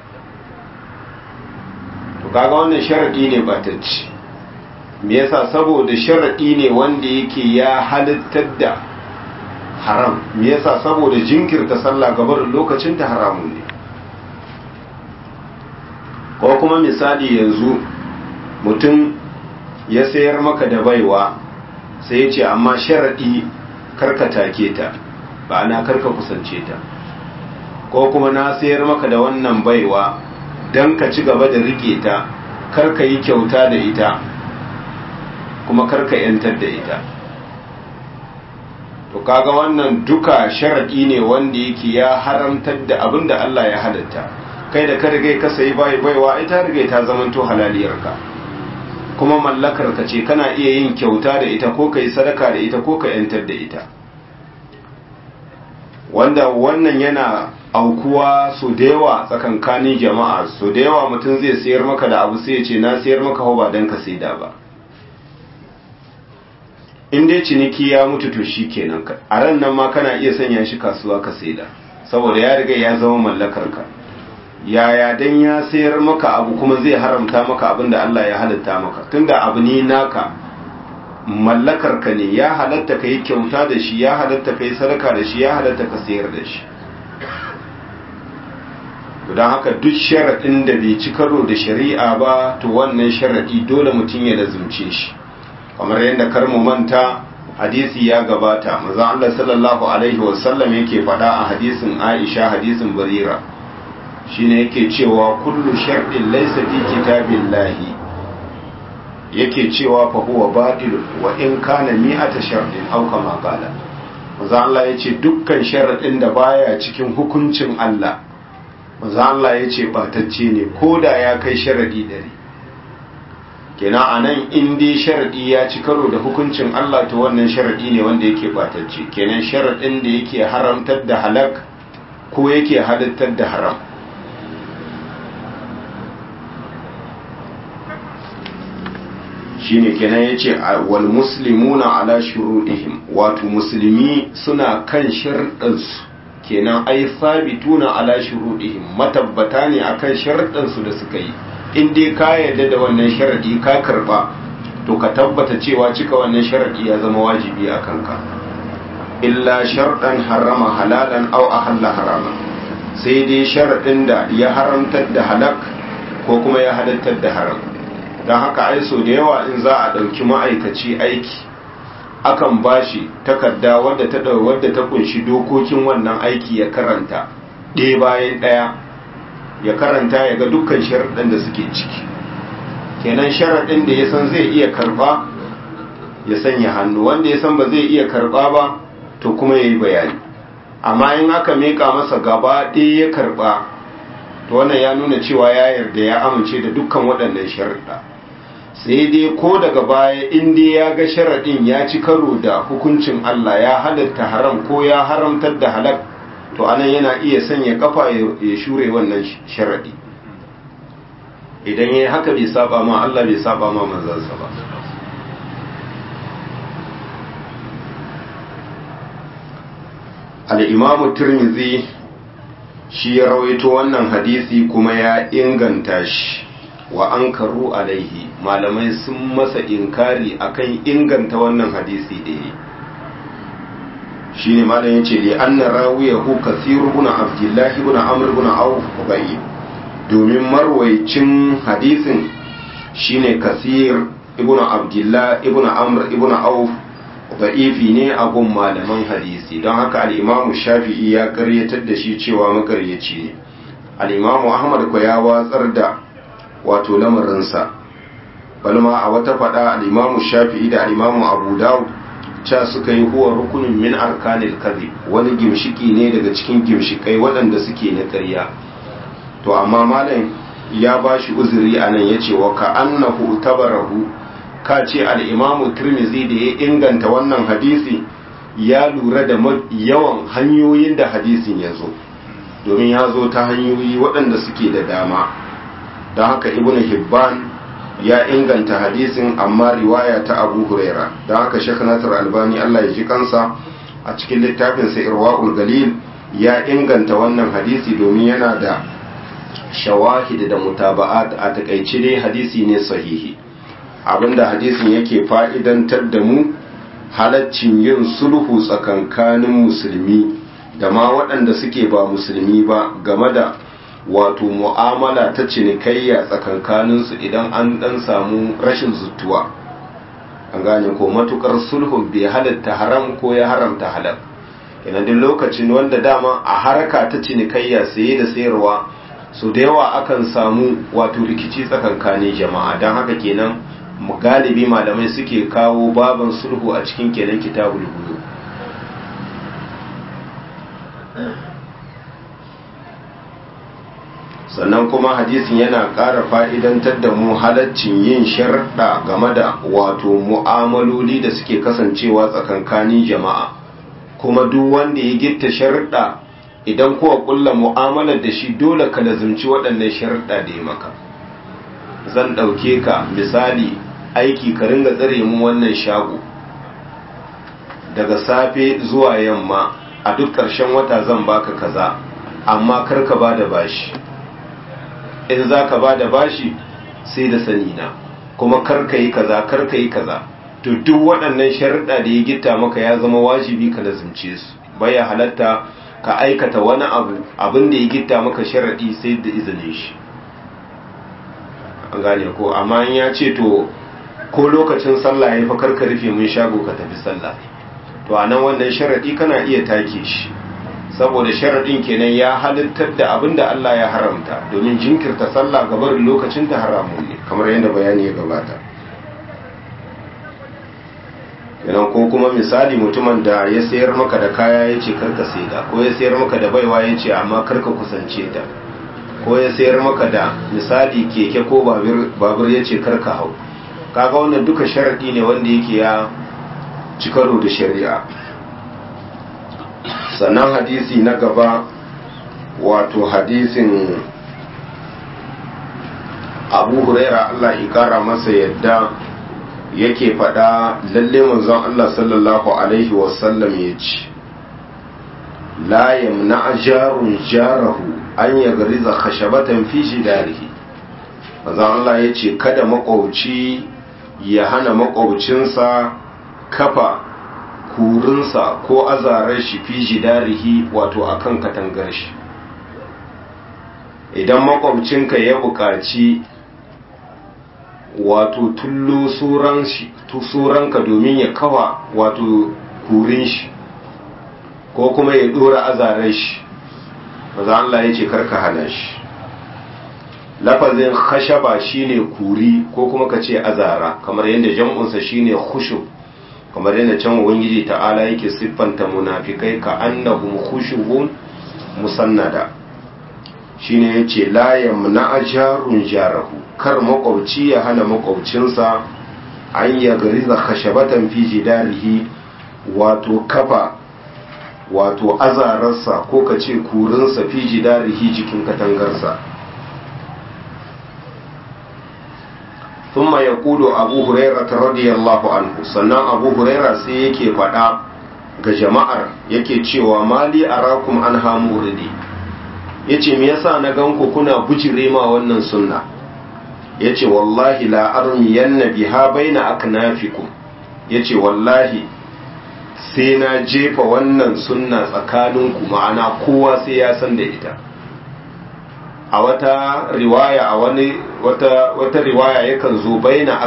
kaga wannan sharadi ne batacci. me yasa? saboda sharadi ne wanda yake ya halittar da haram. me yasa? saboda jinkirta sallah gabar lokacin ta haramun ne. ko kuma misali yanzu mutum ya sayar maka da baiwa sai ya ce amma sharadi karka take ta, ba na karka kusance ta. ko kuma na sayar maka da wannan baiwa don ka ci gaba da rike ta, karka yi kyauta da ita kuma karka yantar da ita. to kaga wannan duka sharadi ne wanda yake ya haramtar da abin da Allah ya halatta. kai da ka riga ka sayi baiwa ita riga ta zamanto halaliyarka kuma mallakar ka ce, kana iya yin kyauta da ita ko ka yi sadaka da ita ko ka yantar da ita. wanda wannan yana aukuwa so da yawa tsakankanin jama'a. so da yawa mutum zai sayar maka da abu sai ya ce na sayar maka ba don ka saida ba. in dai ciniki ya mutu to shi kenan, a ran nan ma kana iya sanya shi kasuwa ka saida, saboda ya riga ya zama mallakar ka. yaya dan ya sayar maka abu kuma zai haramta maka abin da Allah ya halatta maka? tunda abu ne naka, mallakar ka ne, ya halatta ka yi kyauta da shi, ya halatta ka yi sadaka da shi, ya halatta ka sayar da shi. don haka duk sharaɗin da bai ci karo da shari'a ba to wannan sharaɗi dole mutum ya lazumce shi. kamar yadda kar mu manta hadisi ya gabata, manzon Allah sallallahu alaihi wasallam yake faɗa a hadisin Aisha, hadisin Barira, shine yake cewa kullu sharɗin laysa fi kitabillahi, yake cewa fa huwa batil wa in kana mi'ata sharɗin aw kama qala. manzon Allah yace dukkan sharaɗin da baya cikin hukuncin Allah, manzo Allah ya ce batacce ne ko da ya kai sharadi 100. kenan anan in dai sharadi ya ci karo da hukuncin Allah to wannan sharadi ne wanda yake batacce. kenan sharadin da yake haramtar da halak ko yake halittar da haram. shine kenan yace wal muslimuna ala shurudihim, wato musulmi suna kan sharuɗansu. kenan ai sabituna ala shurudihim, matabbata ne akan sharuɗan su da suka yi. in dai ka yarda da wannan sharadi ka karba, to ka tabbata cewa cika wannan sharadi ya zama wajibi a kanka. illa sharɗan harama halalan aw ahalla harama, sai dai sharadin da ya haramtar da halak ko kuma ya halattar da haram. don haka ai so da yawa in za a ɗauki ma'aikaci aiki, akan bashi takarda wadda ta kunshi dokokin wannan aiki ya karanta ɗaya bayan ɗaya, ya karanta ya ga dukkan sharaɗin da suke ciki. kenan sharaɗin da ya san zai iya karɓa ya sanya hannu, wanda ya san ba zai iya karɓa ba to kuma ya yi bayani. amma in aka meka masa gaba ɗaya ya karɓa, to wannan ya nuna cewa ya yarda ya amince da dukkan waɗannan sharaɗa. sai dai ko daga baya inda ya ga sharaɗin ya ci karo da hukuncin Allah, ya halatta haram ko ya haramtar da halak, to anan yana iya sanya kafa ya shure wannan sharaɗi. idan ya haka bai saba ma Allah, bai saba ma manzansa ba. al-Imam Tirmidhi shi ya rawaito wannan hadisi kuma ya inganta shi. wa ankaru alaihi, malamai sun masa inkari akan inganta wannan hadisi da yi. shine malam yace li anna rawiyahu kathir ibn abdullah ibn amr ibn auf ubayy, domin marwaicin hadisin shine kathir ibn abdullah ibn amr ibn auf da'ifi ne a gun malaman hadisi, don haka al-imamu shafi'i ya karyatar da shi cewa makaryaci ne. al-imamu ahmad ko ya watsar da wato lamarinsa, balma a wata fada al-imamu shafi'i da al-imamu abu dawud cha suka yi huwa rukunin min arkanil kadhib, wani gimshiki ne daga cikin gimshikai waɗanda suke na ƙarya. to amma malam ya bashi uzuri anan yace wa ka annahu tabarahu, ka ce al-imamu tirmidhi da ya inganta wannan hadisi ya lura da yawan hanyoyin da hadisin ya zo, domin ya zo ta hanyoyi waɗanda suke da dama. don haka ibnu hibban ya inganta hadisin amma riwaya ta abu huraira. don haka shekh nasir albani Allah ya ji kansa a cikin littafin sa irwaul galil ya inganta wannan hadisi domin yana da shawahid da mutaba'at. a takaice dai hadisi ne sahihi. abinda hadisin yake fa'idantar da mu halaccin yin sulhu tsakankanin musulmi da ma waɗanda suke ba musulmi ba game da wato mu'amala ta cinikayya tsakankaninsu idan an dan samu rashin zuttuwa. an gane ko matukar sulhu bai halatta haram ko ya haramta halal. kenan duk lokacin wanda dama a harka ta cinikayya saye da sayarwa so da yawa akan samu wato rikici tsakankanin jama'a, don haka kenan galibi malamai suke kawo baban sulhu a cikin kenan kitabul buyu. sannan kuma hadisin yana ƙara fa'idantar da mu halaccin yin sharɗa game da wato mu'amaloli da suke kasancewa tsakankanin jama'a, kuma duk wanda ya gitta sharɗa idan kuwa ƙulla mu'amalar da shi dole ka lazimci waɗannan sharɗa da ya maka. zan ɗauke ka misali aiki ka ringa tsare mu wannan shago daga safe zuwa yamma, a duk ƙarshen wata zan baka kaza, amma kar ka ba da bashi. in za ka ba da bashi sai da sani na, kuma kar ka yi kaza kar ka yi kaza. to duk waɗannan sharuɗa da ya gitta maka ya zama wajibi ka lazimce su. baya halatta ka aikata wani abin da ya gitta maka sharaɗi sai da izinin shi. an gane ko, amma in ya ce to ko lokacin sallah ya fa karka rufe mun shago ka tafi sallah, to a nan wannan sharaɗi kana iya take shi, saboda sharaɗin kenan ya halittar da abin da Allah ya haramta, domin jinkirta sallah gabar lokacin ta haramun ne kamar yadda bayani ya gabata. kenan ko kuma misali mutumin da ya sayar maka da kaya ya ce karka saida, ko ya sayar maka da baiwa ya ce amma karka kusance ta, ko ya sayar maka da misali keke ko babur ya ce karka hau. kaga wannan duka sharaɗi ne wanda yake ya ci karo da shari'a. sannan hadisi na gaba wato hadisin abu huraira Allah ya kara masa yadda yake faɗa lalle manzon Allah sallallahu alaihi wasallam ya ce la yamna jarun jarahu an yagriza khashabatan fi jidarihi. manzon Allah ya ce kada makwauci ya hana makwaucinsa kafa kurinsa ko azarar shi fi jidarihi wato akan katangar shi. idan makwabcinka ya buƙaci wato tullo suranka domin ya kawa wato kurin shi ko kuma ya dora azarar shi, maza Allah ya ce karka hana shi. lafazin khashaba shine kuri ko kuma ka ce azara, kamar yadda jam'unsa shine khushub, kamar yadda can ubangiji ta'ala yake siffanta munafikai ka annahum khushubun musannada. shine yace la yamna ajarun jarahu, kar makwabci ya hana makwabcinsa an ya gariza khashabatan fi jidarihi, wato kafa wato azararsa ko ka ce kurinsa fi jidarihi jikin katangarsa. ثم يقول أبو هريرة رضي الله عنه sannan Abu Huraira sai yake faɗa ga jama'ar yake cewa mali arakum an hamuridi, yace me yasa na ganku kuna bujire ma wannan sunna. yace wallahi la armiyanna biha baina aknafikum, yace wallahi sai na jefa wannan sunna tsakaninku, ma'ana kowa sai ya san da ita. A wata riwaya, wata riwaya yakan zo baina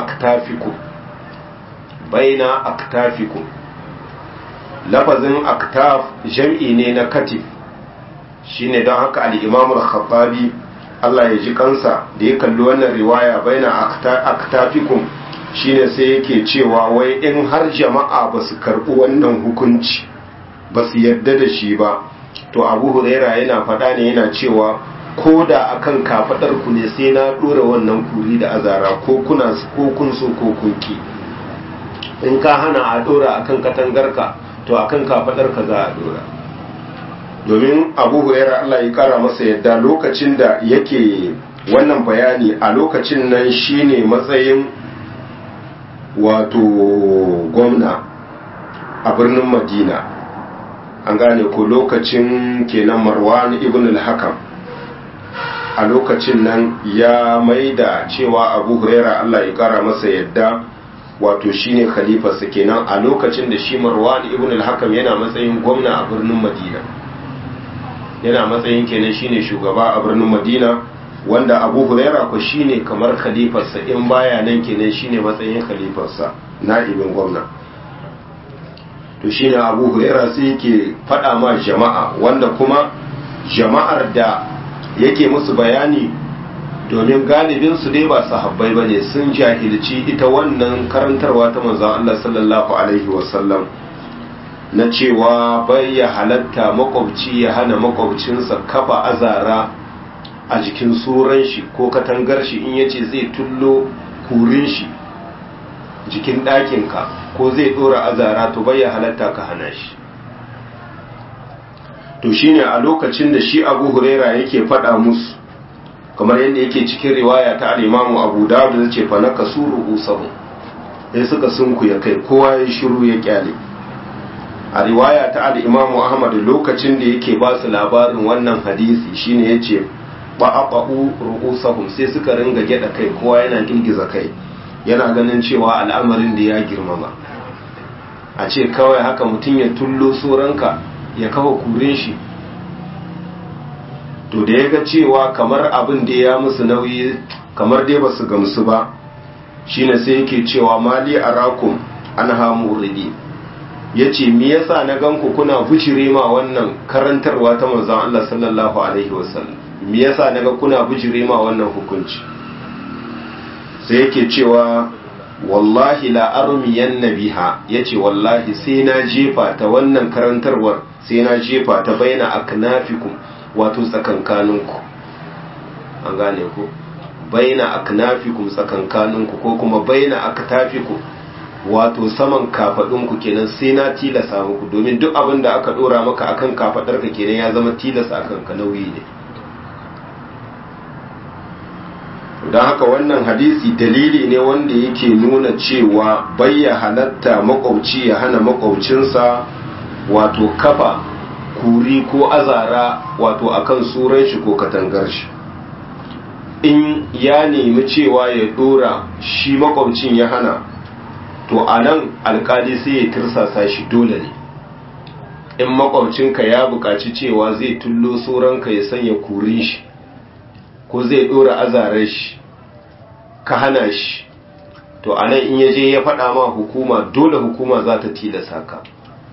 aktafikum. Lafazin aktaf jam'i ne na katif, shine don haka al-Imam al-Khattabi Allah ya ji kansa da ya kalli wannan riwaya baina aktafikum, shine sai yake cewa wai in har jama'a ba su karɓi wannan hukunci ba su yarda da shi ba, to Abu Huraira yana faɗa ne yana cewa ko da akan kafadar ku ne sai na dora wannan kuri da azara, ko kun so ko kun ki. In ka hana a dora akan katangarka, to akan kafadarka za a dora. Domin Abu Hurairah Allah ya kara masa yadda lokacin da yake wannan bayani, a lokacin nan shine matsayin wato gwamna a birnin Madina, an gane ko lokacin kenan Marwan ibn al-Hakam. A lokacin nan ya maida cewa Abu Hurairah Allah ya kara masa yadda wato shine khalifarsa kenan, a lokacin da shi Marwan ibn al-Hakam yana matsayin gwamna a birnin Madina, yana matsayin kenan shine shugaba a birnin Madina, wanda Abu Hurairah ko shine kamar khalifarsa, in baya nan kenan shine matsayin khalifarsa, na'ibin gwamna. To shine Abu Hurairah sai yake faɗa ma jama'a, wanda kuma jama'ar da yake musu bayani, domin galibin su dai ba sahabbai bane, sun jahilci ita wannan karantarwa ta manzon Allah sallallahu alaihi wasallam na cewa bai ya halatta makwabci ya hana makwabcinsa kafa azara a jikin suran shi ko katangar shi, in yace zai tullo kurin shi jikin ɗakinka ko zai ɗora azara, to bai ya halatta ka hana shi. To shine a lokacin da shi Abu Huraira yake faɗa musu, kamar yadda yake cikin riwaya ta al-Imam Abu Dawud da ce fa nakasuru usahu, sai suka sunkuya kai, kowa ya shiru ya kyale. A riwaya ta al-Imam Ahmad lokacin da yake ba su labarin wannan hadisi shine yace ba'aqu ru'usahum, sai suka ringa geda kai, kowa yana girgiza kai, yana ganin cewa al'amarin da ya girmama. A ce kawai haka mutum ya tullo soranka ya kawo kurin shi. To da ya ga cewa kamar abin da ya musu nauyi, kamar dai ba su gamsu ba, shine sai yake cewa mali arakum anha muridi, yace me yasa na ganku kuna bujire ma wannan karantarwa ta manzon Allah sallallahu alaihi wasallam, me yasa naga kuna bujire ma wannan hukunci? Sai yake cewa wallahi la armiyan nabiha, yace wallahi sai na jefa ta wannan karantarwar, sai na jefa ta baina aknafikum, wato tsakankaninku, an gane ku, baina aknafikum tsakankaninku, ko kuma baina aktafikum, wato saman kafadunku kenan, sai na tilasa muku, domin duk abin da aka dora maka akan kafadarka kenan ya zama tilasa akan ka, nauyi ne. don haka wannan hadisi dalili ne wanda yake nuna cewa bayya halatta makwabci ya hana makwabcinsa wato kafa kuri ko azara wato akan suran shi ko katangar shi. In ya nemi cewa ya dora shi makwabcin ya hana, to anan alkali sai ya tirsasa shi dole ne. In makwabcinka ya buƙaci cewa zai tullo suranka ya sanya kurin shi ko zai dora azarar shi, ka hana shi, to anan in yaje ya faɗa ma hukuma, dole hukuma za ta tilasa ka.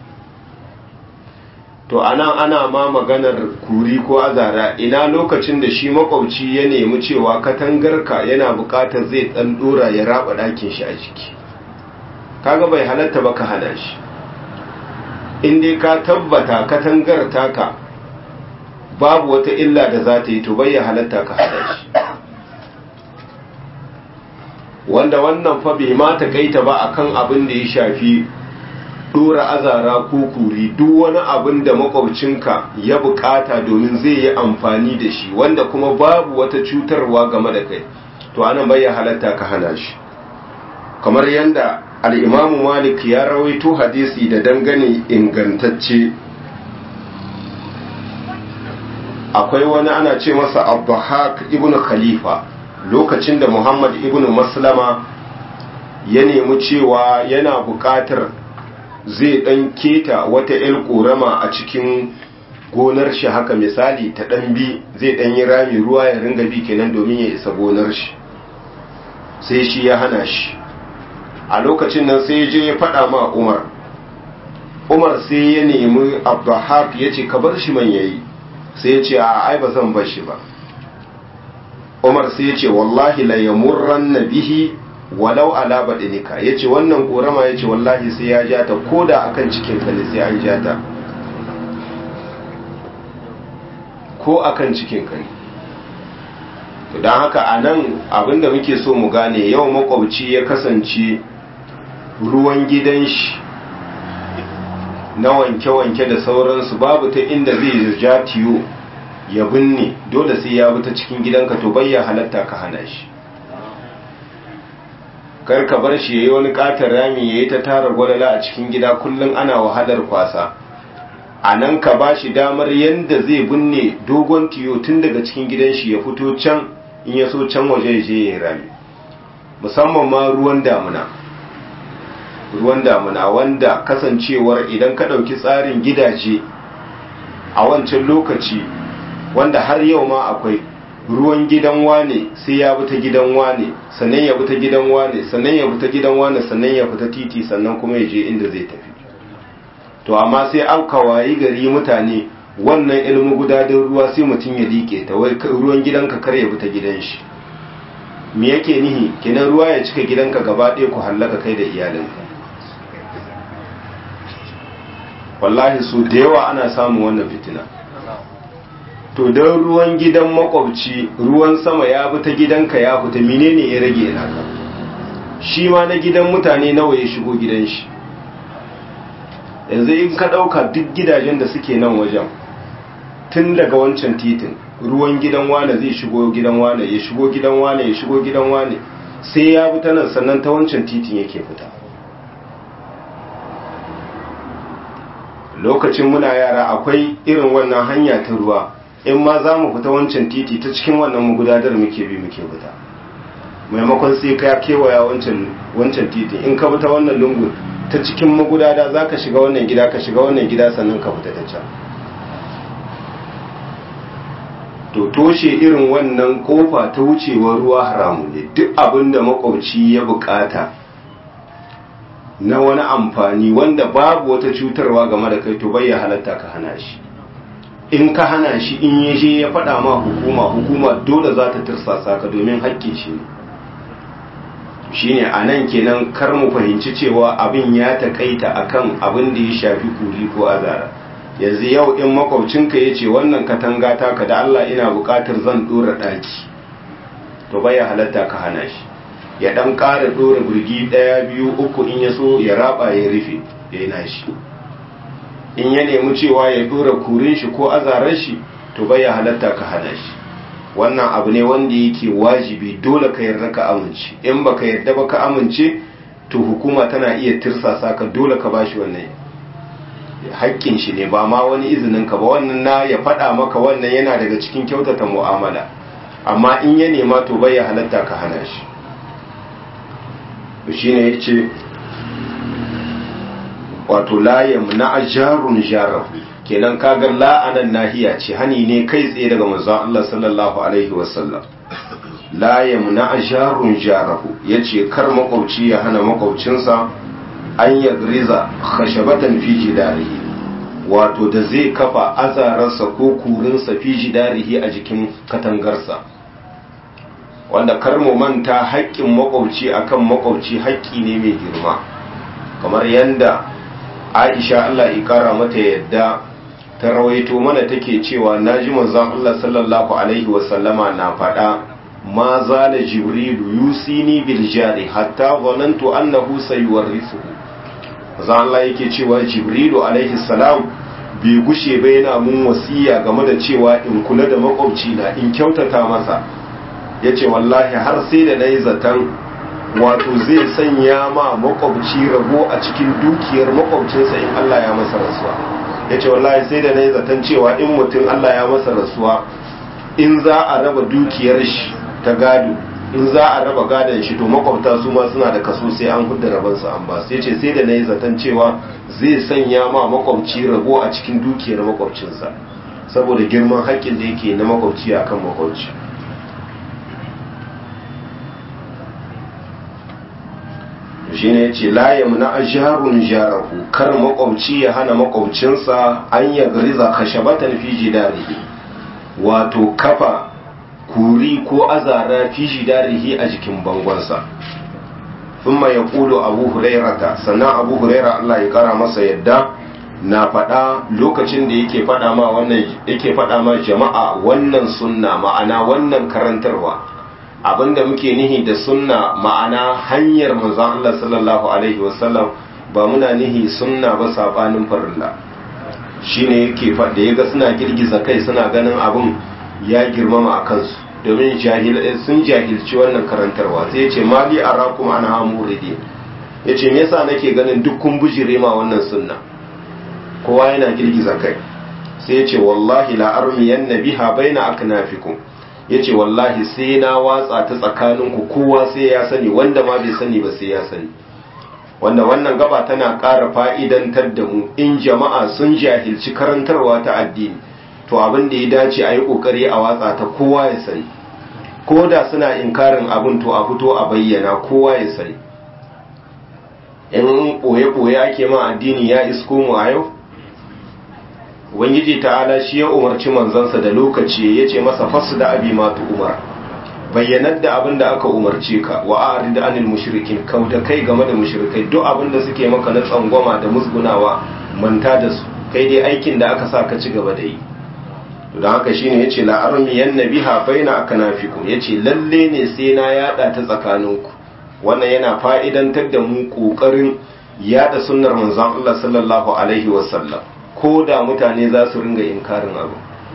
To anan ana ma maganar kuri ko azara, ina lokacin da shi makwabci ya nemi cewa katangarka yana buƙatar zai ɗan dora ya raba ɗakin shi a jiki, kaga bai halatta ba ka hana shi. In dai ka tabbata katangar taka babu wata illa da za ta yi, to bai ya halatta ka hada shi. Wanda wannan fa bai ma takaita ba akan abin da ya shafi dora azara ko kuri, duk wani abin da makwabcinka ya bukata domin zai yi amfani da shi, wanda kuma babu wata cutarwa game da kai, to anan bai ya halatta ka hana shi. Kamar yanda al-Imam Malik ya rawaito hadisi da dangane ingantacce, akwai wani ana ce masa Abdahak ibn Khalifa, lokacin da Muhammad ibn Maslama ya nemi cewa yana buƙatar zai dan keta wata el korama a cikin gonar shi haka misali ta dan bi zai dan yi rami ruwa ya ringa bi kenan domin ya isa gonar shi sai shi ya hana shi a lokacin nan sai je ya faɗa ma Umar sai ya nemi Abdahak ya ce ka bar shi man yayi sai ya ce a ai ba zan bar shi ba Umar sai ya ce wallahi la yamurranna bihi walau ala badinika yace wannan korama yace wallahi sai ya ja ta koda akan cikin ka ne sai an ja ta ko akan cikin ka ne to dan haka anan abinda muke so mu gane yau makwabci ya kasance ruwan gidan shi na wanke-wanke da sauransu babu ta inda zai ja tiyo ya binne dole sai ya bi ta cikin gidanka to bayya halatta ka hana shi kar ka bar shi yayi wani katar rami yayi ta tara gwalala a cikin gida kullun ana wahalar kwasa anan ka bashi damar yanda zai binne dogon tiyo tun daga cikin gidan shi ya fito can in ya so can waje ya je ya rami musamman ma ruwan damuna wanda kasancewar idan ka dauki tsarin gidaje a wancan lokaci wanda har yau ma akwai ruwan gidan wane sai ya bi ta gidan wane sannan ya bi ta gidan wane sannan ya bi ta gidan wane sannan ya fita titi sannan kuma ya je inda zai tafi to amma sai an kawayi gari mutane wannan ilmu gudadin ruwa sai mutum ya liƙe ta wai ruwan gidanka kar ya bi ta gidan shi me yake nihi kenan ruwa ya cika gidanka gaba ɗaya ku hallaka kai da iyalinka wallahi su da yawa ana samun wannan fitina to don ruwan gidan makwabci ruwan sama ya bi ta gidanka ya fita menene ya rage naka shi ma na gidan mutane nawa ya shigo gidan shi yanzu in ka dauka duk gidajen da suke nan wajen tun daga wancan titin ruwan gidan wane zai shigo gidan wane ya shigo gidan wane ya shigo gidan wane sai ya bi ta nan sannan ta wancan titin yake fita lokacin muna yara akwai irin wannan hanya ta ruwa in ma za mu fita wancan titi ta cikin wannan magudadar muke bi muke fita maimakon sai ka kewaya wancan titi in ka fita wannan lungu ta cikin magudada za ka shiga wannan gida ka shiga wannan gida sannan ka fita ta can to toshe irin wannan kofa ta wucewar ruwa haramu ne duk abin da makwabci ya bukata na wani amfani wanda babu wata cutarwa game da kai to bai ya halatta ka hana shi in ka hana shi in ya je ya faɗa ma hukuma dole za ta tirsasa ka domin haƙƙin shi ne shine a nan kenan kar mu fahimci cewa abin ya taƙaita akan abin da ya shafi kuri ko azara yanzu yau in makwabcinka ya ce wannan katanga taka da Allah ina buƙatar zan ɗora ɗaki to bai ya halatta ka hana shi ya ɗan ƙara ɗora burgi 1 2 3 in ya so ya raba ya rufe ya yi nashi in ya nemi cewa ya dora kurin shi ko azarar shi to bai ya halatta ka hana shi wannan abu ne wanda yake wajibi dole ka yarda ka amince in baka yarda ba ka amince to hukuma tana iya tirsasa ka dole ka bashi wannan haƙƙin shi ne ba ma wani izinin ka ba wannan na ya faɗa maka wannan yana daga cikin kyautata mu'amala amma in ya nema to bai ya halatta ka hana shi shine yace wato layam na ajarun jarahu kenan kagar la'anan nahiya ce hani ne kai tsaye daga manzon Allah sallallahu alaihi wasallam layam na ajarun jarahu yace kar makwabci ya hana makwabcinsa an yagriza khashabatan fi jidarihi wato da zai kafa azararsa ko kurinsa fi jidarihi a jikin katangarsa wanda kar mu manta haƙƙin makwabci akan makwabci haƙƙi ne mai girma kamar yanda Aisha Allah ya kara mata yadda ta rawaito mana take cewa naji manzon Allah sallallahu alaihi wasallama na faɗa ma zala jibrilu yusini bil jari hatta zanantu annahu sayuwarrithuhu manzon Allah yake cewa jibrilu alaihi salam bai gushe ba yana mun wasiya game da cewa in kula da makwabci na in kyautata masa yace wallahi har sai da nayi zatan wato zai sanya ma makwabci rabo a cikin dukiyar makwabcinsa in Allah ya masa rasuwa yace wallahi sai da nayi zaton cewa in mutum Allah ya masa rasuwa in za a raba dukiyar shi ta gado in za a raba gadon shi to makwabta su ma suna da kaso sai an hudda rabansu an ba su. Yace sai da nayi zaton cewa zai sanya ma makwabci rabo a cikin dukiyar makwabcinsa saboda girman haƙƙin da yake na makwabci akan makwabci. shine yace la yamna ajarun jarahu, kar makwabci ya hana makwabcinsa an ya gariza khashabatan fi jidarihi, wato kafa kuri ko azara fi jidarihi a jikin bangonsa. thumma yaqulu abu hurairata, sannan abu huraira Allah ya kara masa yadda na faɗa lokacin da yake faɗa ma jama'a wannan sunna, ma'ana wannan karantarwa. Abinda muke nihi da sunna ma'ana hanyar manzon Allah sallallahu alaihi wasallam, ba muna nihi sunna ba sabanin farilla. Shine yake faɗa yaga suna girgiza kai suna ganin abin ya girmama a kansu domin sun jahilci wannan karantarwa. Sai yace mali arakum an hamuridi, yace me yasa nake ganin duk kun bujire ma wannan sunna? Kowa yana girgiza kai. Sai yace wallahi la armiyanna biha baina aknafikum, ya ce wallahi sai na watsa ta tsakaninku, kowa sai ya sani, wanda ma bai sani ba sai ya sani. Wanda wannan gaba tana ƙara fa'idantar da mu in jama'a sun jahilci karantarwa ta addini, to abin da ya dace a yi ƙoƙari a watsa ta kowa ya sani, ko da suna inkarin abin to a fito a bayyana kowa ya sani. In ɓoye-ɓoye ake ma addini ya isko mu a yau? Ubangiji ta'ala shi ya umarci manzansa da lokaci ya ce masa fasu da abi matu umar, bayyanar da abin da aka umarce ka, wa a'rid da anil mushrikin, kau da kai game da mushrikai, duk abin da suke maka na tsangwama da musgunawa manta da su, kai dai aikin da aka sa ka ci gaba da yi. Don haka shine yace la armiyanna biha baina aknafikum, yace lalle ne sai na yada ta tsakaninku. Wannan yana fa'idantar da mu kokarin yada sunnar manzon Allah sallallahu alaihi wasallam, ko da mutane za su ringa inkarin abu.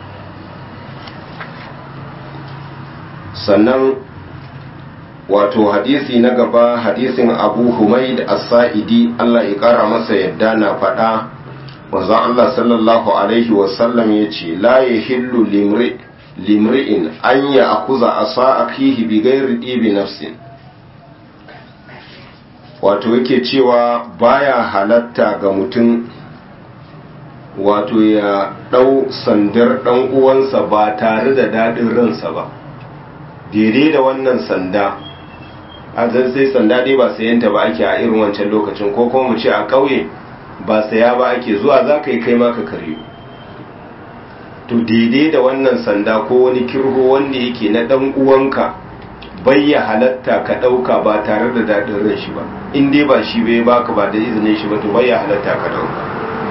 Sannan wato hadisi na gaba, hadisin Abu Humaid as-Sa'idi Allah ya kara masa yadda na faɗa, manzon Allah sallallahu alaihi wasallam yace la yahillu limri'in an ya'khudha asa akihi bi ghairi dibi nafsin, wato yake cewa baya halatta ga mutum wato ya ɗau sandar ɗan uwansa ba tare da daɗin ransa ba. Daidai da wannan sanda, a sai sanda dai ba sayanta ba ake a irin wancan lokacin, ko kuma mu ce a ƙauye ba saya ba ake, zuwa za ka yi kai maka karyo. To daidai da wannan sanda ko wani kirho wanda yake na ɗan uwanka, bai ya halatta ka ɗauka ba tare da daɗin ran shi ba. In dai ba shi bai baka ba da izinin shi ba, to bai ya halatta ka ɗauka.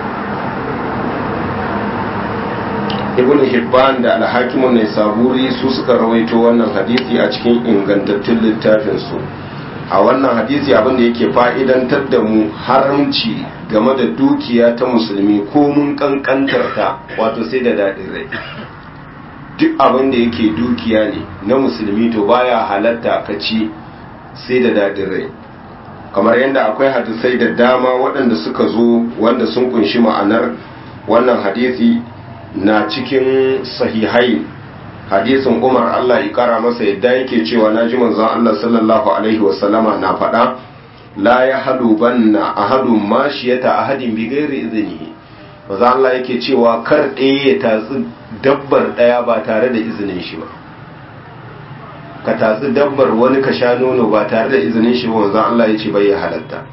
Ibn Hibban da Al-Hakim an-Naisaburi su suka rawaito wannan hadisi a cikin ingantattun littafin su. A wannan hadisi abin da yake fa'idantar da mu haramci game da dukiya ta musulmi ko mun kankantar ta, wato sai da dadin rai. Duk abin da yake dukiya ne na musulmi to baya halatta ka ci sai da dadin rai. Kamar yadda akwai hadisai da dama waɗanda suka zo wanda sun kunshi ma'anar wannan hadisi na cikin sahihai. Hadisin Umar Allah ya kara masa yadda yake cewa naji manzon Allah sallallahu alaihi wasallama na faɗa, la yahdubanna ahadun mashiyata ahadin bi ghairi iznihi. Manzon Allah yake cewa kar ɗaya ya tatsi dabbar ɗaya ba tare da izinin shi ba. Ka tatsi dabbar wani ka sha nono ba tare da izinin shi ba, manzon Allah yace bai halatta.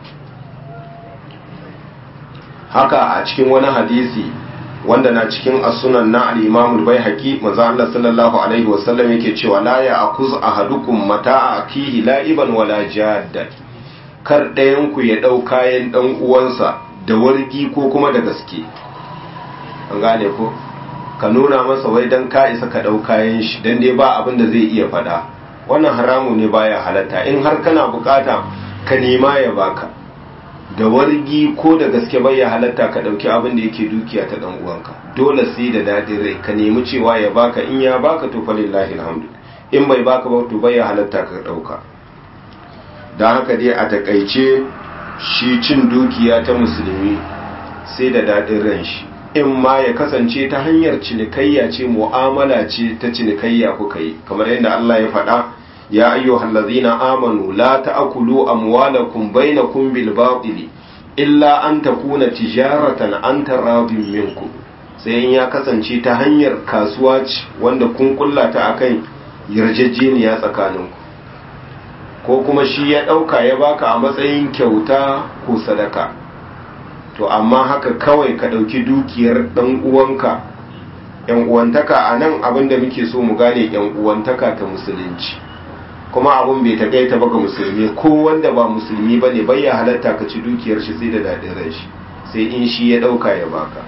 Haka a cikin wani hadisi wanda na cikin as-sunan na al-Imam al-Baihaqi, manzo Allah sallallahu alaihi wasallam yake cewa la ya'khuz ahadukum mata'a akihi la'iban wala jaddan, kar ɗayan ku ya dau kayan dan uwansa da wargi ko kuma da gaske. An gane ko, ka nuna masa wai dan ka isa ka dau kayan shi dan dai ba abin da zai iya fada, wannan haramu ne, baya halatta. In har kana bukata ka nema ya baka, da wargi ko da gaske bai ya halatta ka dauki abin da yake dukiya ta dan uwanka. Dole sai da dadin rai ka nemi cewa ya baka, in ya baka to fa lillahi alhamdu, in bai baka ba to bai ya halatta ka dauka. Dan haka dai a takaice shi cin dukiya ta musulmi sai da dadin ran shi, in ma ya kasance ta hanyar cinikayya ce, mu'amala ce ta cinikayya kuka yi, kamar yadda Allah ya faɗa ya ayyuhallazina amanu la ta'kulu amwalakum bainakum bil batili illa an takuna tijaratan an taradin minkum, sai in ya kasance ta hanyar kasuwa ce wanda kun kulla ta akan yarjejeniya tsakaninku, ko kuma shi ya ɗauka ya baka a matsayin kyauta ko sadaka. To amma haka kawai ka ɗauki dukiyar ɗan uwanka, ‘yan uwantaka a nan abin da muke so mu gane ‘yan uwantaka ta musulunci, kuma abin bai taƙaita ba ga musulmi, ko wanda ba musulmi ba ne bai ya halatta ka ci dukiyar shi sai da daɗin ran shi, sai in shi ya ɗauka ya baka.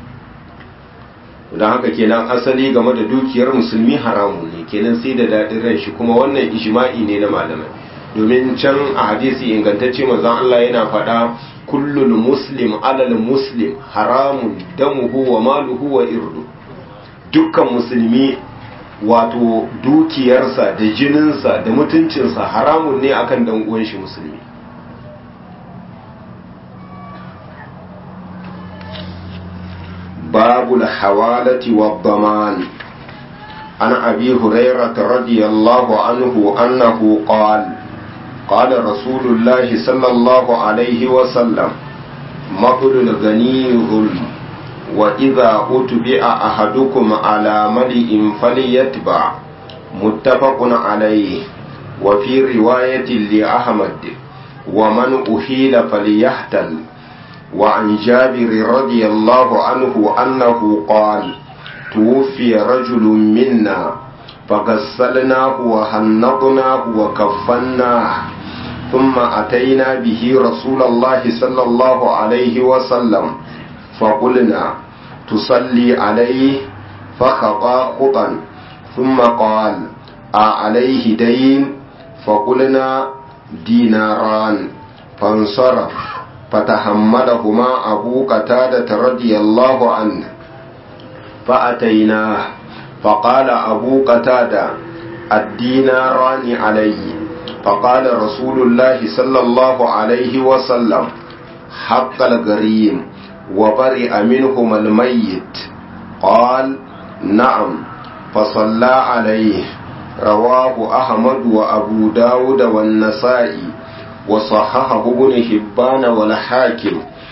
Don haka kenan asali game da dukiyar musulmi haramu ne, kenan sai da daɗin ran shi, kuma wannan ijma'i ne na malamai, domin can a hadisi ingantacce manzon Allah yana faɗa kullul muslim alal muslim haramun damuhu wa maluhu wa irdu, dukkan musulmi wato dukiyarsa da jininsa da mutuncinsa haramun ne akan dan uwan shi musulmi. babul hawalati wa daman. an abi hurairah radiyallahu anhu annahu qala قال رسول الله صلى الله عليه وسلم مقل الغني ظلم وإذا أتبع أحدكم على ملئ فليتبع متفق عليه. وفي رواية لأحمد ومن أهيل فليحتل. وعن جابر رضي الله عنه أنه قال توفي رجل منا فغسلناه وهنطناه وكفناه ثم أتينا به رسول الله صلى الله عليه وسلم فقلنا تصلي عليه فخطى خطا ثم قال أعليه دين؟ فقلنا ديناران، فانصرف فتحملهما أبو قتادة رضي الله عنه فأتيناه فقال أبو قتادة الديناران علي. فقال رسول الله صلى الله عليه وسلم حق الغريم وبرئ منهما الميت. قال نعم، فصلى عليه. رواه أحمد وأبو داود والنسائي وصححه ابن حبان والحاكم.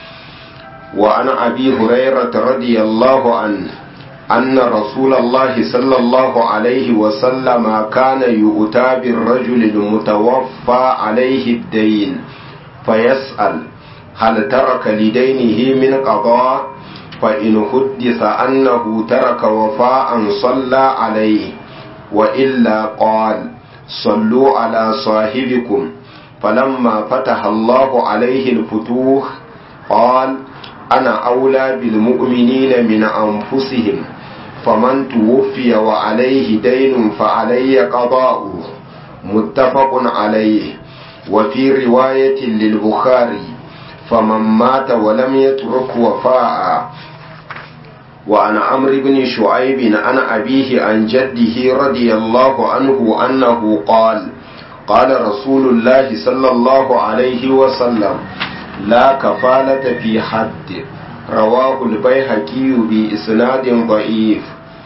وعن أبي هريرة رضي الله عنه أن رسول الله صلى الله عليه وسلم كان يؤتى بالرجل المتوفى عليه الدين فيسأل هل ترك لدينه من قضاء؟ فإن حدث أنه ترك وفاء صلى عليه، وإلا قال صلوا على صاحبكم. فلما فتح الله عليه الفتوح قال أنا أولى بالمؤمنين من أنفسهم، فمن توفي وعليه دين فعلي قضاؤه. متفق عليه. وفي رواية للبخاري فمن مات ولم يترك وفاء. وعن عمرو بن شعيب عن أبيه عن جده رضي الله عنه أنه قال قال رسول الله صلى الله عليه وسلم لا كفالة في حد. رواه البيهقي بإسناد ضعيف.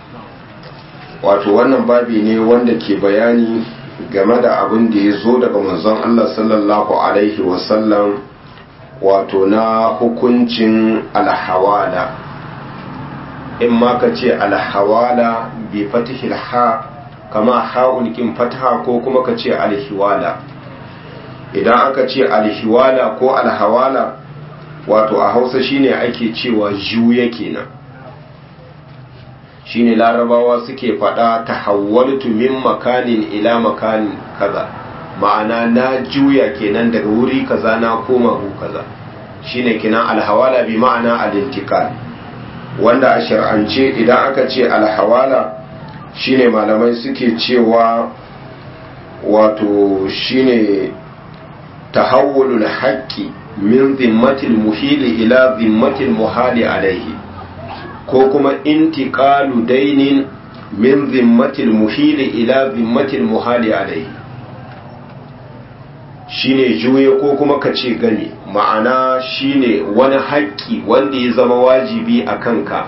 wato wannan babi ne wanda ke bayani game da abin da ya zo daga manzon Allah sallallahu alaihi wasallam, wato na hukuncin alhawala. in ma ka ce alhawala bi fatihil ha kama ha'ul kin fataha, ko kuma ka ce alhiwala. idan aka ce alhiwala ko alhawala, wato a Hausa shine ake cewa juya kenan. shine larabawa suke faɗa tahawwaltu min makanin ila makanin kaza, ma'ana na juya kenan daga wuri kaza na koma gu kaza. shine kenan alhawala bi ma'ana al-intiqal, wanda a shar'ance idan aka ce alhawala shine malamai suke cewa wato shine tahawwulul haqqi min zimmatil muhili ila zimmatil muhali alaihi, ko kuma intiqalu dainin min zimmatil muhili ila zimmatil muhali alaihi. shine juye ko kuma ka ce gani, ma'ana shine wani haƙƙi wanda ya zama wajibi a kanka,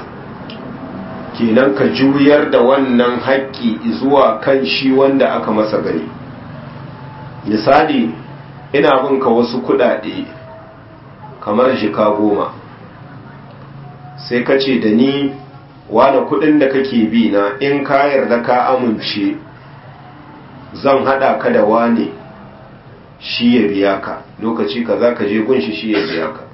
kenan ka juyar da wannan haƙƙi zuwa kan shi wanda aka masa gani. misali ina binka wasu kudade kamar jika 10 sai ka ce da ni wane kudin da kake bi na in ka yarda ka amince zan hada ka da wane shi ya biya ka lokaci kaza ka je gunshi shi ya biya ka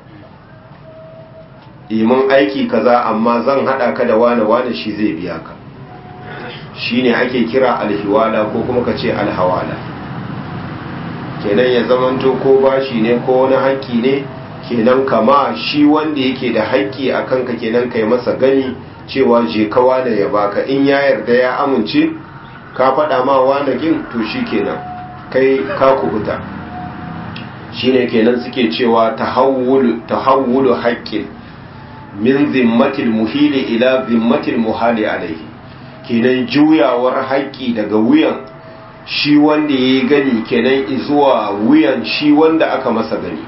imin aiki kaza amma zan hada ka da wane shi zai biya ka shine ake kira alhiwala ko kuma ka ce alhawala kenan ya zamanto ko bashi ne ko wani haƙƙi ne kenan kama shi wanda yake da haƙƙi a kanka kenan kai masa gani cewa je ka wane ya baka in ya yarda ya amince ka faɗa ma wane gin to shi kenan kai ka kubuta shine kenan suke cewa tahawwulu haqqin min zimmatil muhili ila zimmatil muhali alaihi kenan juyawar haƙƙi daga wuyan shi wanda yayi gani kenan zuwa wuyan shi wanda aka masa gani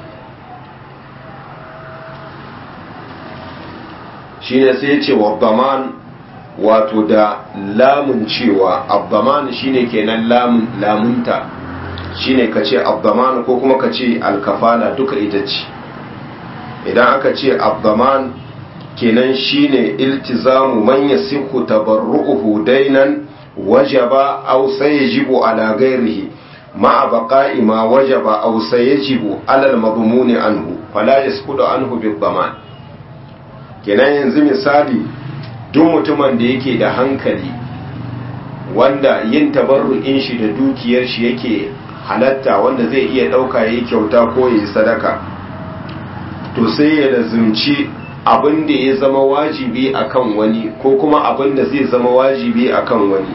shine sai ya ce wabbaman wato da lamun cewa abbaman shine kenan lamunta shine kace abdaman ko kuma kace alkafala duka ita ce idan aka ce abdaman kenan shine iltizamu man yasihu tabarru'uhu dainan wajaba aw sayajibu ala ghairihi ma'a baqa'i ma wajaba aw sayajibu ala al-madmuni anhu fala yasqutu anhu bid-daman kenan yanzu misali duk mutumin da yake da hankali wanda yin tabarru'in shi da dukiyar shi yake halatta wanda zai iya dauka yayi kyauta ko yayi sadaka to sai ya lazumci abin da ya zama wajibi akan wani ko kuma abin da zai zama wajibi akan wani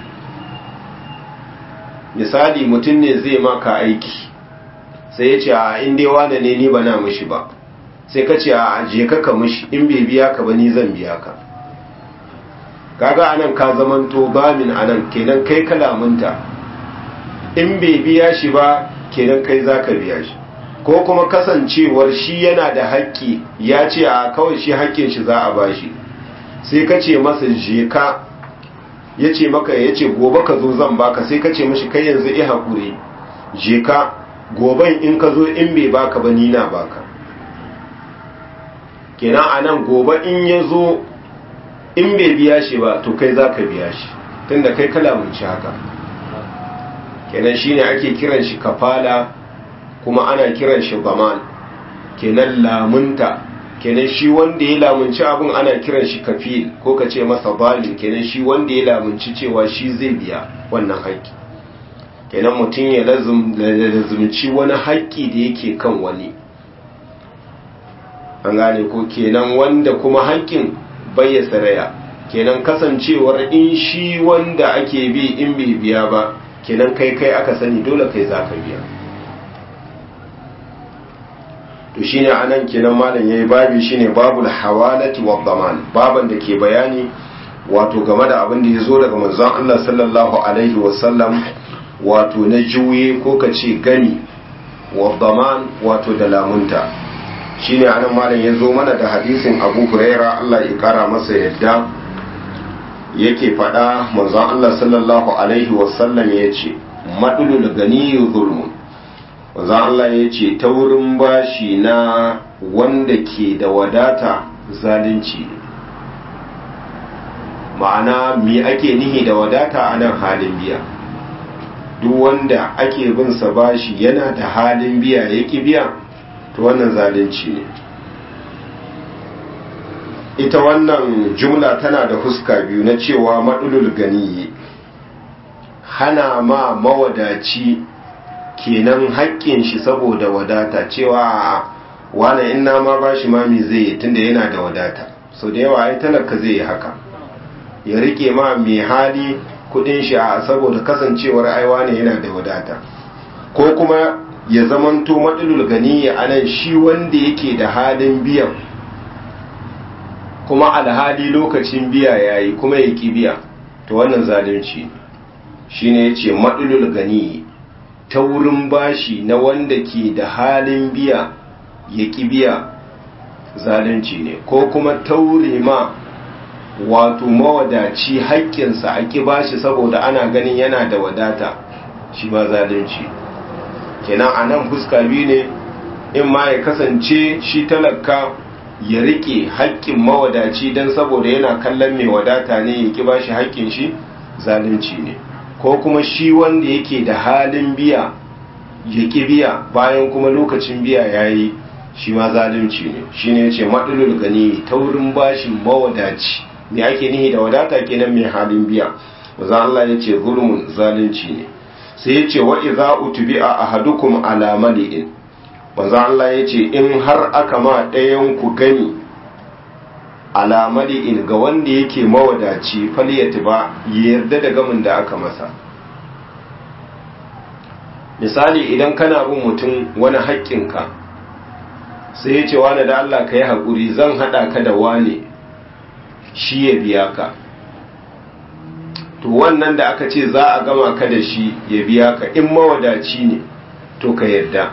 misali mutum ne zai maka aiki sai ya ce a inda wane ne ni ba na mishi ba sai ka ce a je ka mishi in bai biya ka ba ni zan biya ka kaga anan ka zamanto bamin anan kenan kai kalamunta in bai biya shi ba kenan kai zaka biya shi ko kuma kasancewar shi yana da haƙƙi ya ce a kawai shi haƙƙin shi za a bashi sai ka ce masa je ka ya ce maka ya ce gobe ka zo zan baka sai ka ce mashi kai yanzu i haƙuri je ka goben in ka zo in bai baka ba ni na baka kenan anan gobe in ya zo in bai biya shi ba to kai za ka biya shi tunda kai kalamunci haka kenan shine ake kiran shi kafala kuma ana kiran shi zaman kenan lamunta kenan shi wanda ya lamunci abin ana kiran shi kafil ko ka ce masa balin kenan shi wanda ya lamunci cewa shi zai biya wannan haƙƙi kenan mutum ya lazumci wani haƙƙi da yake kan wani an gane ko kenan wanda kuma haƙƙin bai ya saraya kenan kasancewar in shi wanda ake bi in bai biya ba kenan kai aka sani dole kai za ka biya to shine anan kenan malam yayi babi shine babul hawalati wad daman baban da ke bayani wato game da abin da yazo daga manzon Allah sallallahu alaihi wasallam wato na juye ko kace gani wad daman wato da lamunta shine anan malam yazo mana da hadisin Abu Huraira Allah ya kara masa yadda yake fada manzon Allah sallallahu alaihi wasallam yace madulul gani zulmun wanzan Allah ya ce ta wurin bashi na wanda ke da wadata zalunci ne ma'ana mi ake nihi da wadata a nan halin biya duk wanda ake bin sa bashi yana da halin biya ya ki biya to wannan zalunci ne ita wannan jumla tana da fuska biyu na cewa madulul gani hana ma mawadaci kenan haƙƙin shi saboda wadata cewa wane in na ma ba shi mami zai yi tunda yana da wadata sau da yawa ai talaka zai yi haka ya rike ma mai hali kudin shi a saboda kasancewar ai wane yana da wadata ko kuma ya zamanto madulul gani a nan shi wanda yake da halin biyan kuma alhali lokacin biya yayi kuma ya ki biya to wannan zalunci shine yace madulul gani ta wurin bashi na wanda ke da halin biya ya ƙi biya zalunci ne ko kuma taure ma wato mawadaci haƙƙinsa a ƙi bashi saboda ana ganin yana da wadata shi ma zalunci. Kenan a nan fuska biyu ne, in ma ya kasance shi talaka ya rike haƙƙin mawadaci don saboda yana kallon mai wadata ne ya ki ba shi haƙƙin shi, zalunci ne. Ko kuma shi wanda yake da halin biya ya ki biya bayan kuma lokacin biya ya yi, shi ma zalunci ne. Shi ne ya ce maɗulul gani, taurin bashin mawadaci, me ake nihi da wadata kenan mai halin biya. Maza Allah ya ce zulmun, zalunci ne. Sai ya ce wa idza utbi'a ahadukum ala mali'in, maza Allah ya ce in har aka ma ɗayan ku gani ala mali'in ga wanda yake mawadaci, falyati ba ya yarda da gamin da aka masa. Misali idan kana bin mutum wani haƙƙinka, sai ya ce wani da Allah ka yi haƙuri, zan haɗa ka da wane shi ya biya ka. To wannan da aka ce za a gama ka da shi ya biya ka, in mawadaci ne to ka yarda,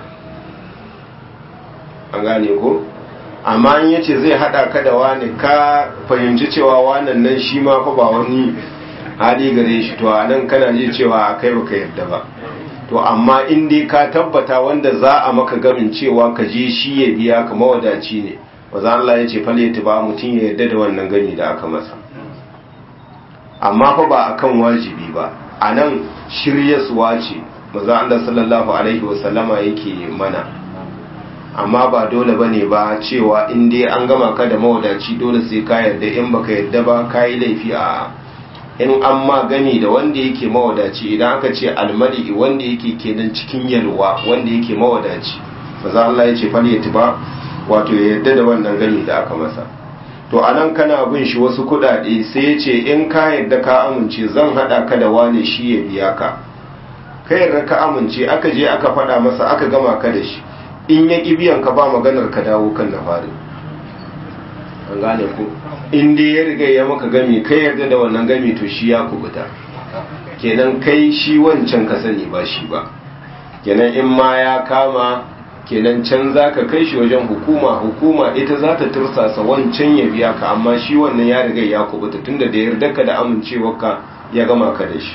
an gane ko? Amma in yace zai hada ka da wani, ka fahimci cewa wannan nan shi ma fa ba wani hali gare shi, to a nan kana ji cewa kai baka yarda ba. To amma in dai ka tabbata wanda za a maka gamin cewa ka je shi ya biya ka mawadaci ne, maza Allah ya ce falyati ba, mutum ya yarda da wannan gani da aka masa. Amma fa ba akan wajibi ba, a nan shiryaswa ce maza Allah sallallahu alaihi wasallama yake mana. Amma ba dole bane ba cewa in dai an gama ka da mawadaci dole sai ka yarda, in baka yarda ba ka yi laifi. A in an ma gani da wanda yake mawadaci, idan aka ce almali wanda yake kenan cikin yalwa, wanda yake mawadaci, maza Allah ya ce falyati ba, wato ya yarda da wannan gani da aka masa. To anan kana bin shi wasu kudade, sai ya ce in ka yarda ka amince zan hada ka da wane shi ya biya ka. Ka yarda ka amince, aka je aka faɗa masa, aka gama ka da shi, in ya ƙi biyan ka ba maganar ka dawo kan na fari. An gane ku, in dai ya riga ya maka gami, kai yarda da wannan gami, to shi ya kubuta. Kenan kai shi wancan ka sani ba shi ba. Kenan in ma ya kama, kenan can za ka kai shi wajen hukuma ita za ta tursasa wancan ya biya ka, amma shi wannan ya riga ya kubuta tunda da yarda ka da amincewarka ya gama ka da shi.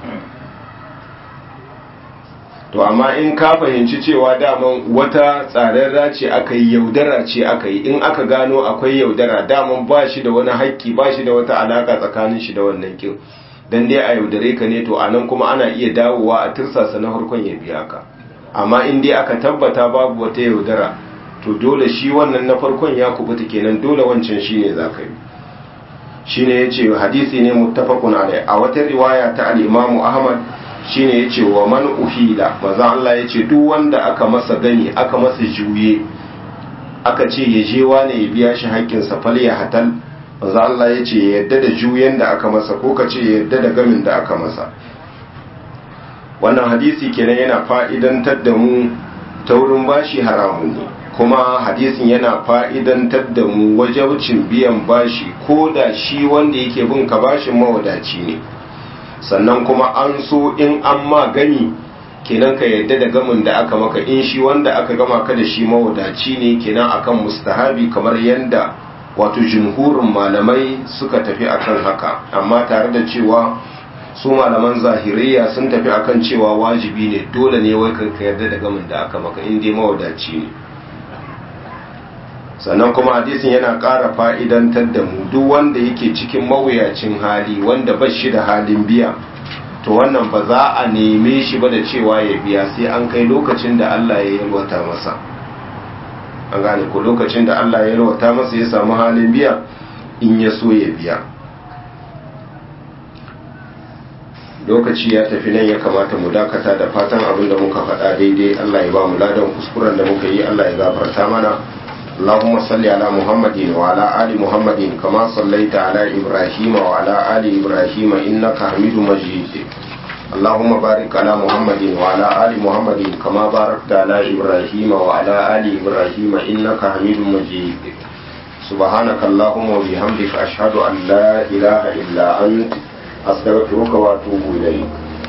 To amma in ka fahimci cewa daman wata tsararra ce aka yi, yaudara ce aka yi, in aka gano akwai yaudara, daman ba shi da wani haƙƙi, ba shi da wata alaka tsakanin shi da wannan kin, dan dai a yaudare ka ne, to anan kuma ana iya dawowa a tursasa na farkon ya biya ka. Amma in dai aka tabbata babu wata yaudara, to dole shi wannan na farkon ya kubuta, kenan dole wancan shine zaka yi. Shine yace hadisi ne muttafaqun alai. A wata riwaya ta al-Imam Ahmad shine yace wa man uhila, maza Allah yace duk wanda aka masa gani, aka masa juye, aka ce ya je wane ya biya shi haƙƙin sa, fal ya hatal, maza Allah yace ya yadda da juyen da aka masa, ko ka ce ya yadda da gamin da aka masa. Wannan hadisi kenan yana fa'idantar da mu taurin bashi haramun ne, kuma hadisin yana fa'idantar da mu wajabcin biyan bashi ko da shi wanda yake bin ka bashin mawadaci ne. Sannan kuma an so in an ma gani, kenan ka yadda da gamin da aka maka, in shi wanda aka gama ka da shi mawadaci ne, kenan akan mustahabi, kamar yanda wato jumhurin malamai suka tafi akan haka. Amma tare da cewa su malaman zahiriya sun tafi akan cewa wajibi ne, dole ne wai ka yarda da gamin da aka maka in dai mawadaci ne. Sannan kuma hadisin yana ƙara fa'idantar da mu duk wanda yake cikin mawuyacin hali, wanda ba shi da halin biya, to wannan ba za a neme shi ba da cewa ya biya, sai an kai lokacin da Allah ya yalwata masa. An gane ko, lokacin da Allah ya yalwata masa ya samu halin biya, in ya so ya biya. Lokaci ya tafi, nan ya kamata mu dakata, da fatan abin da muka faɗa daidai Allah ya ba mu ladan, kuskuren da muka yi Allah ya gafarta mana. اللهم صل على محمد وعلى آل محمد كما صليت على إبراهيم وعلى آل إبراهيم إنك حميد مجيد. اللهم بارك على محمد وعلى آل محمد كما باركت على إبراهيم وعلى آل إبراهيم إنك حميد مجيد. سبحانك اللهم وبحمدك أشهد أن لا إله إلا أنت أستغفرك وأتوب إليك.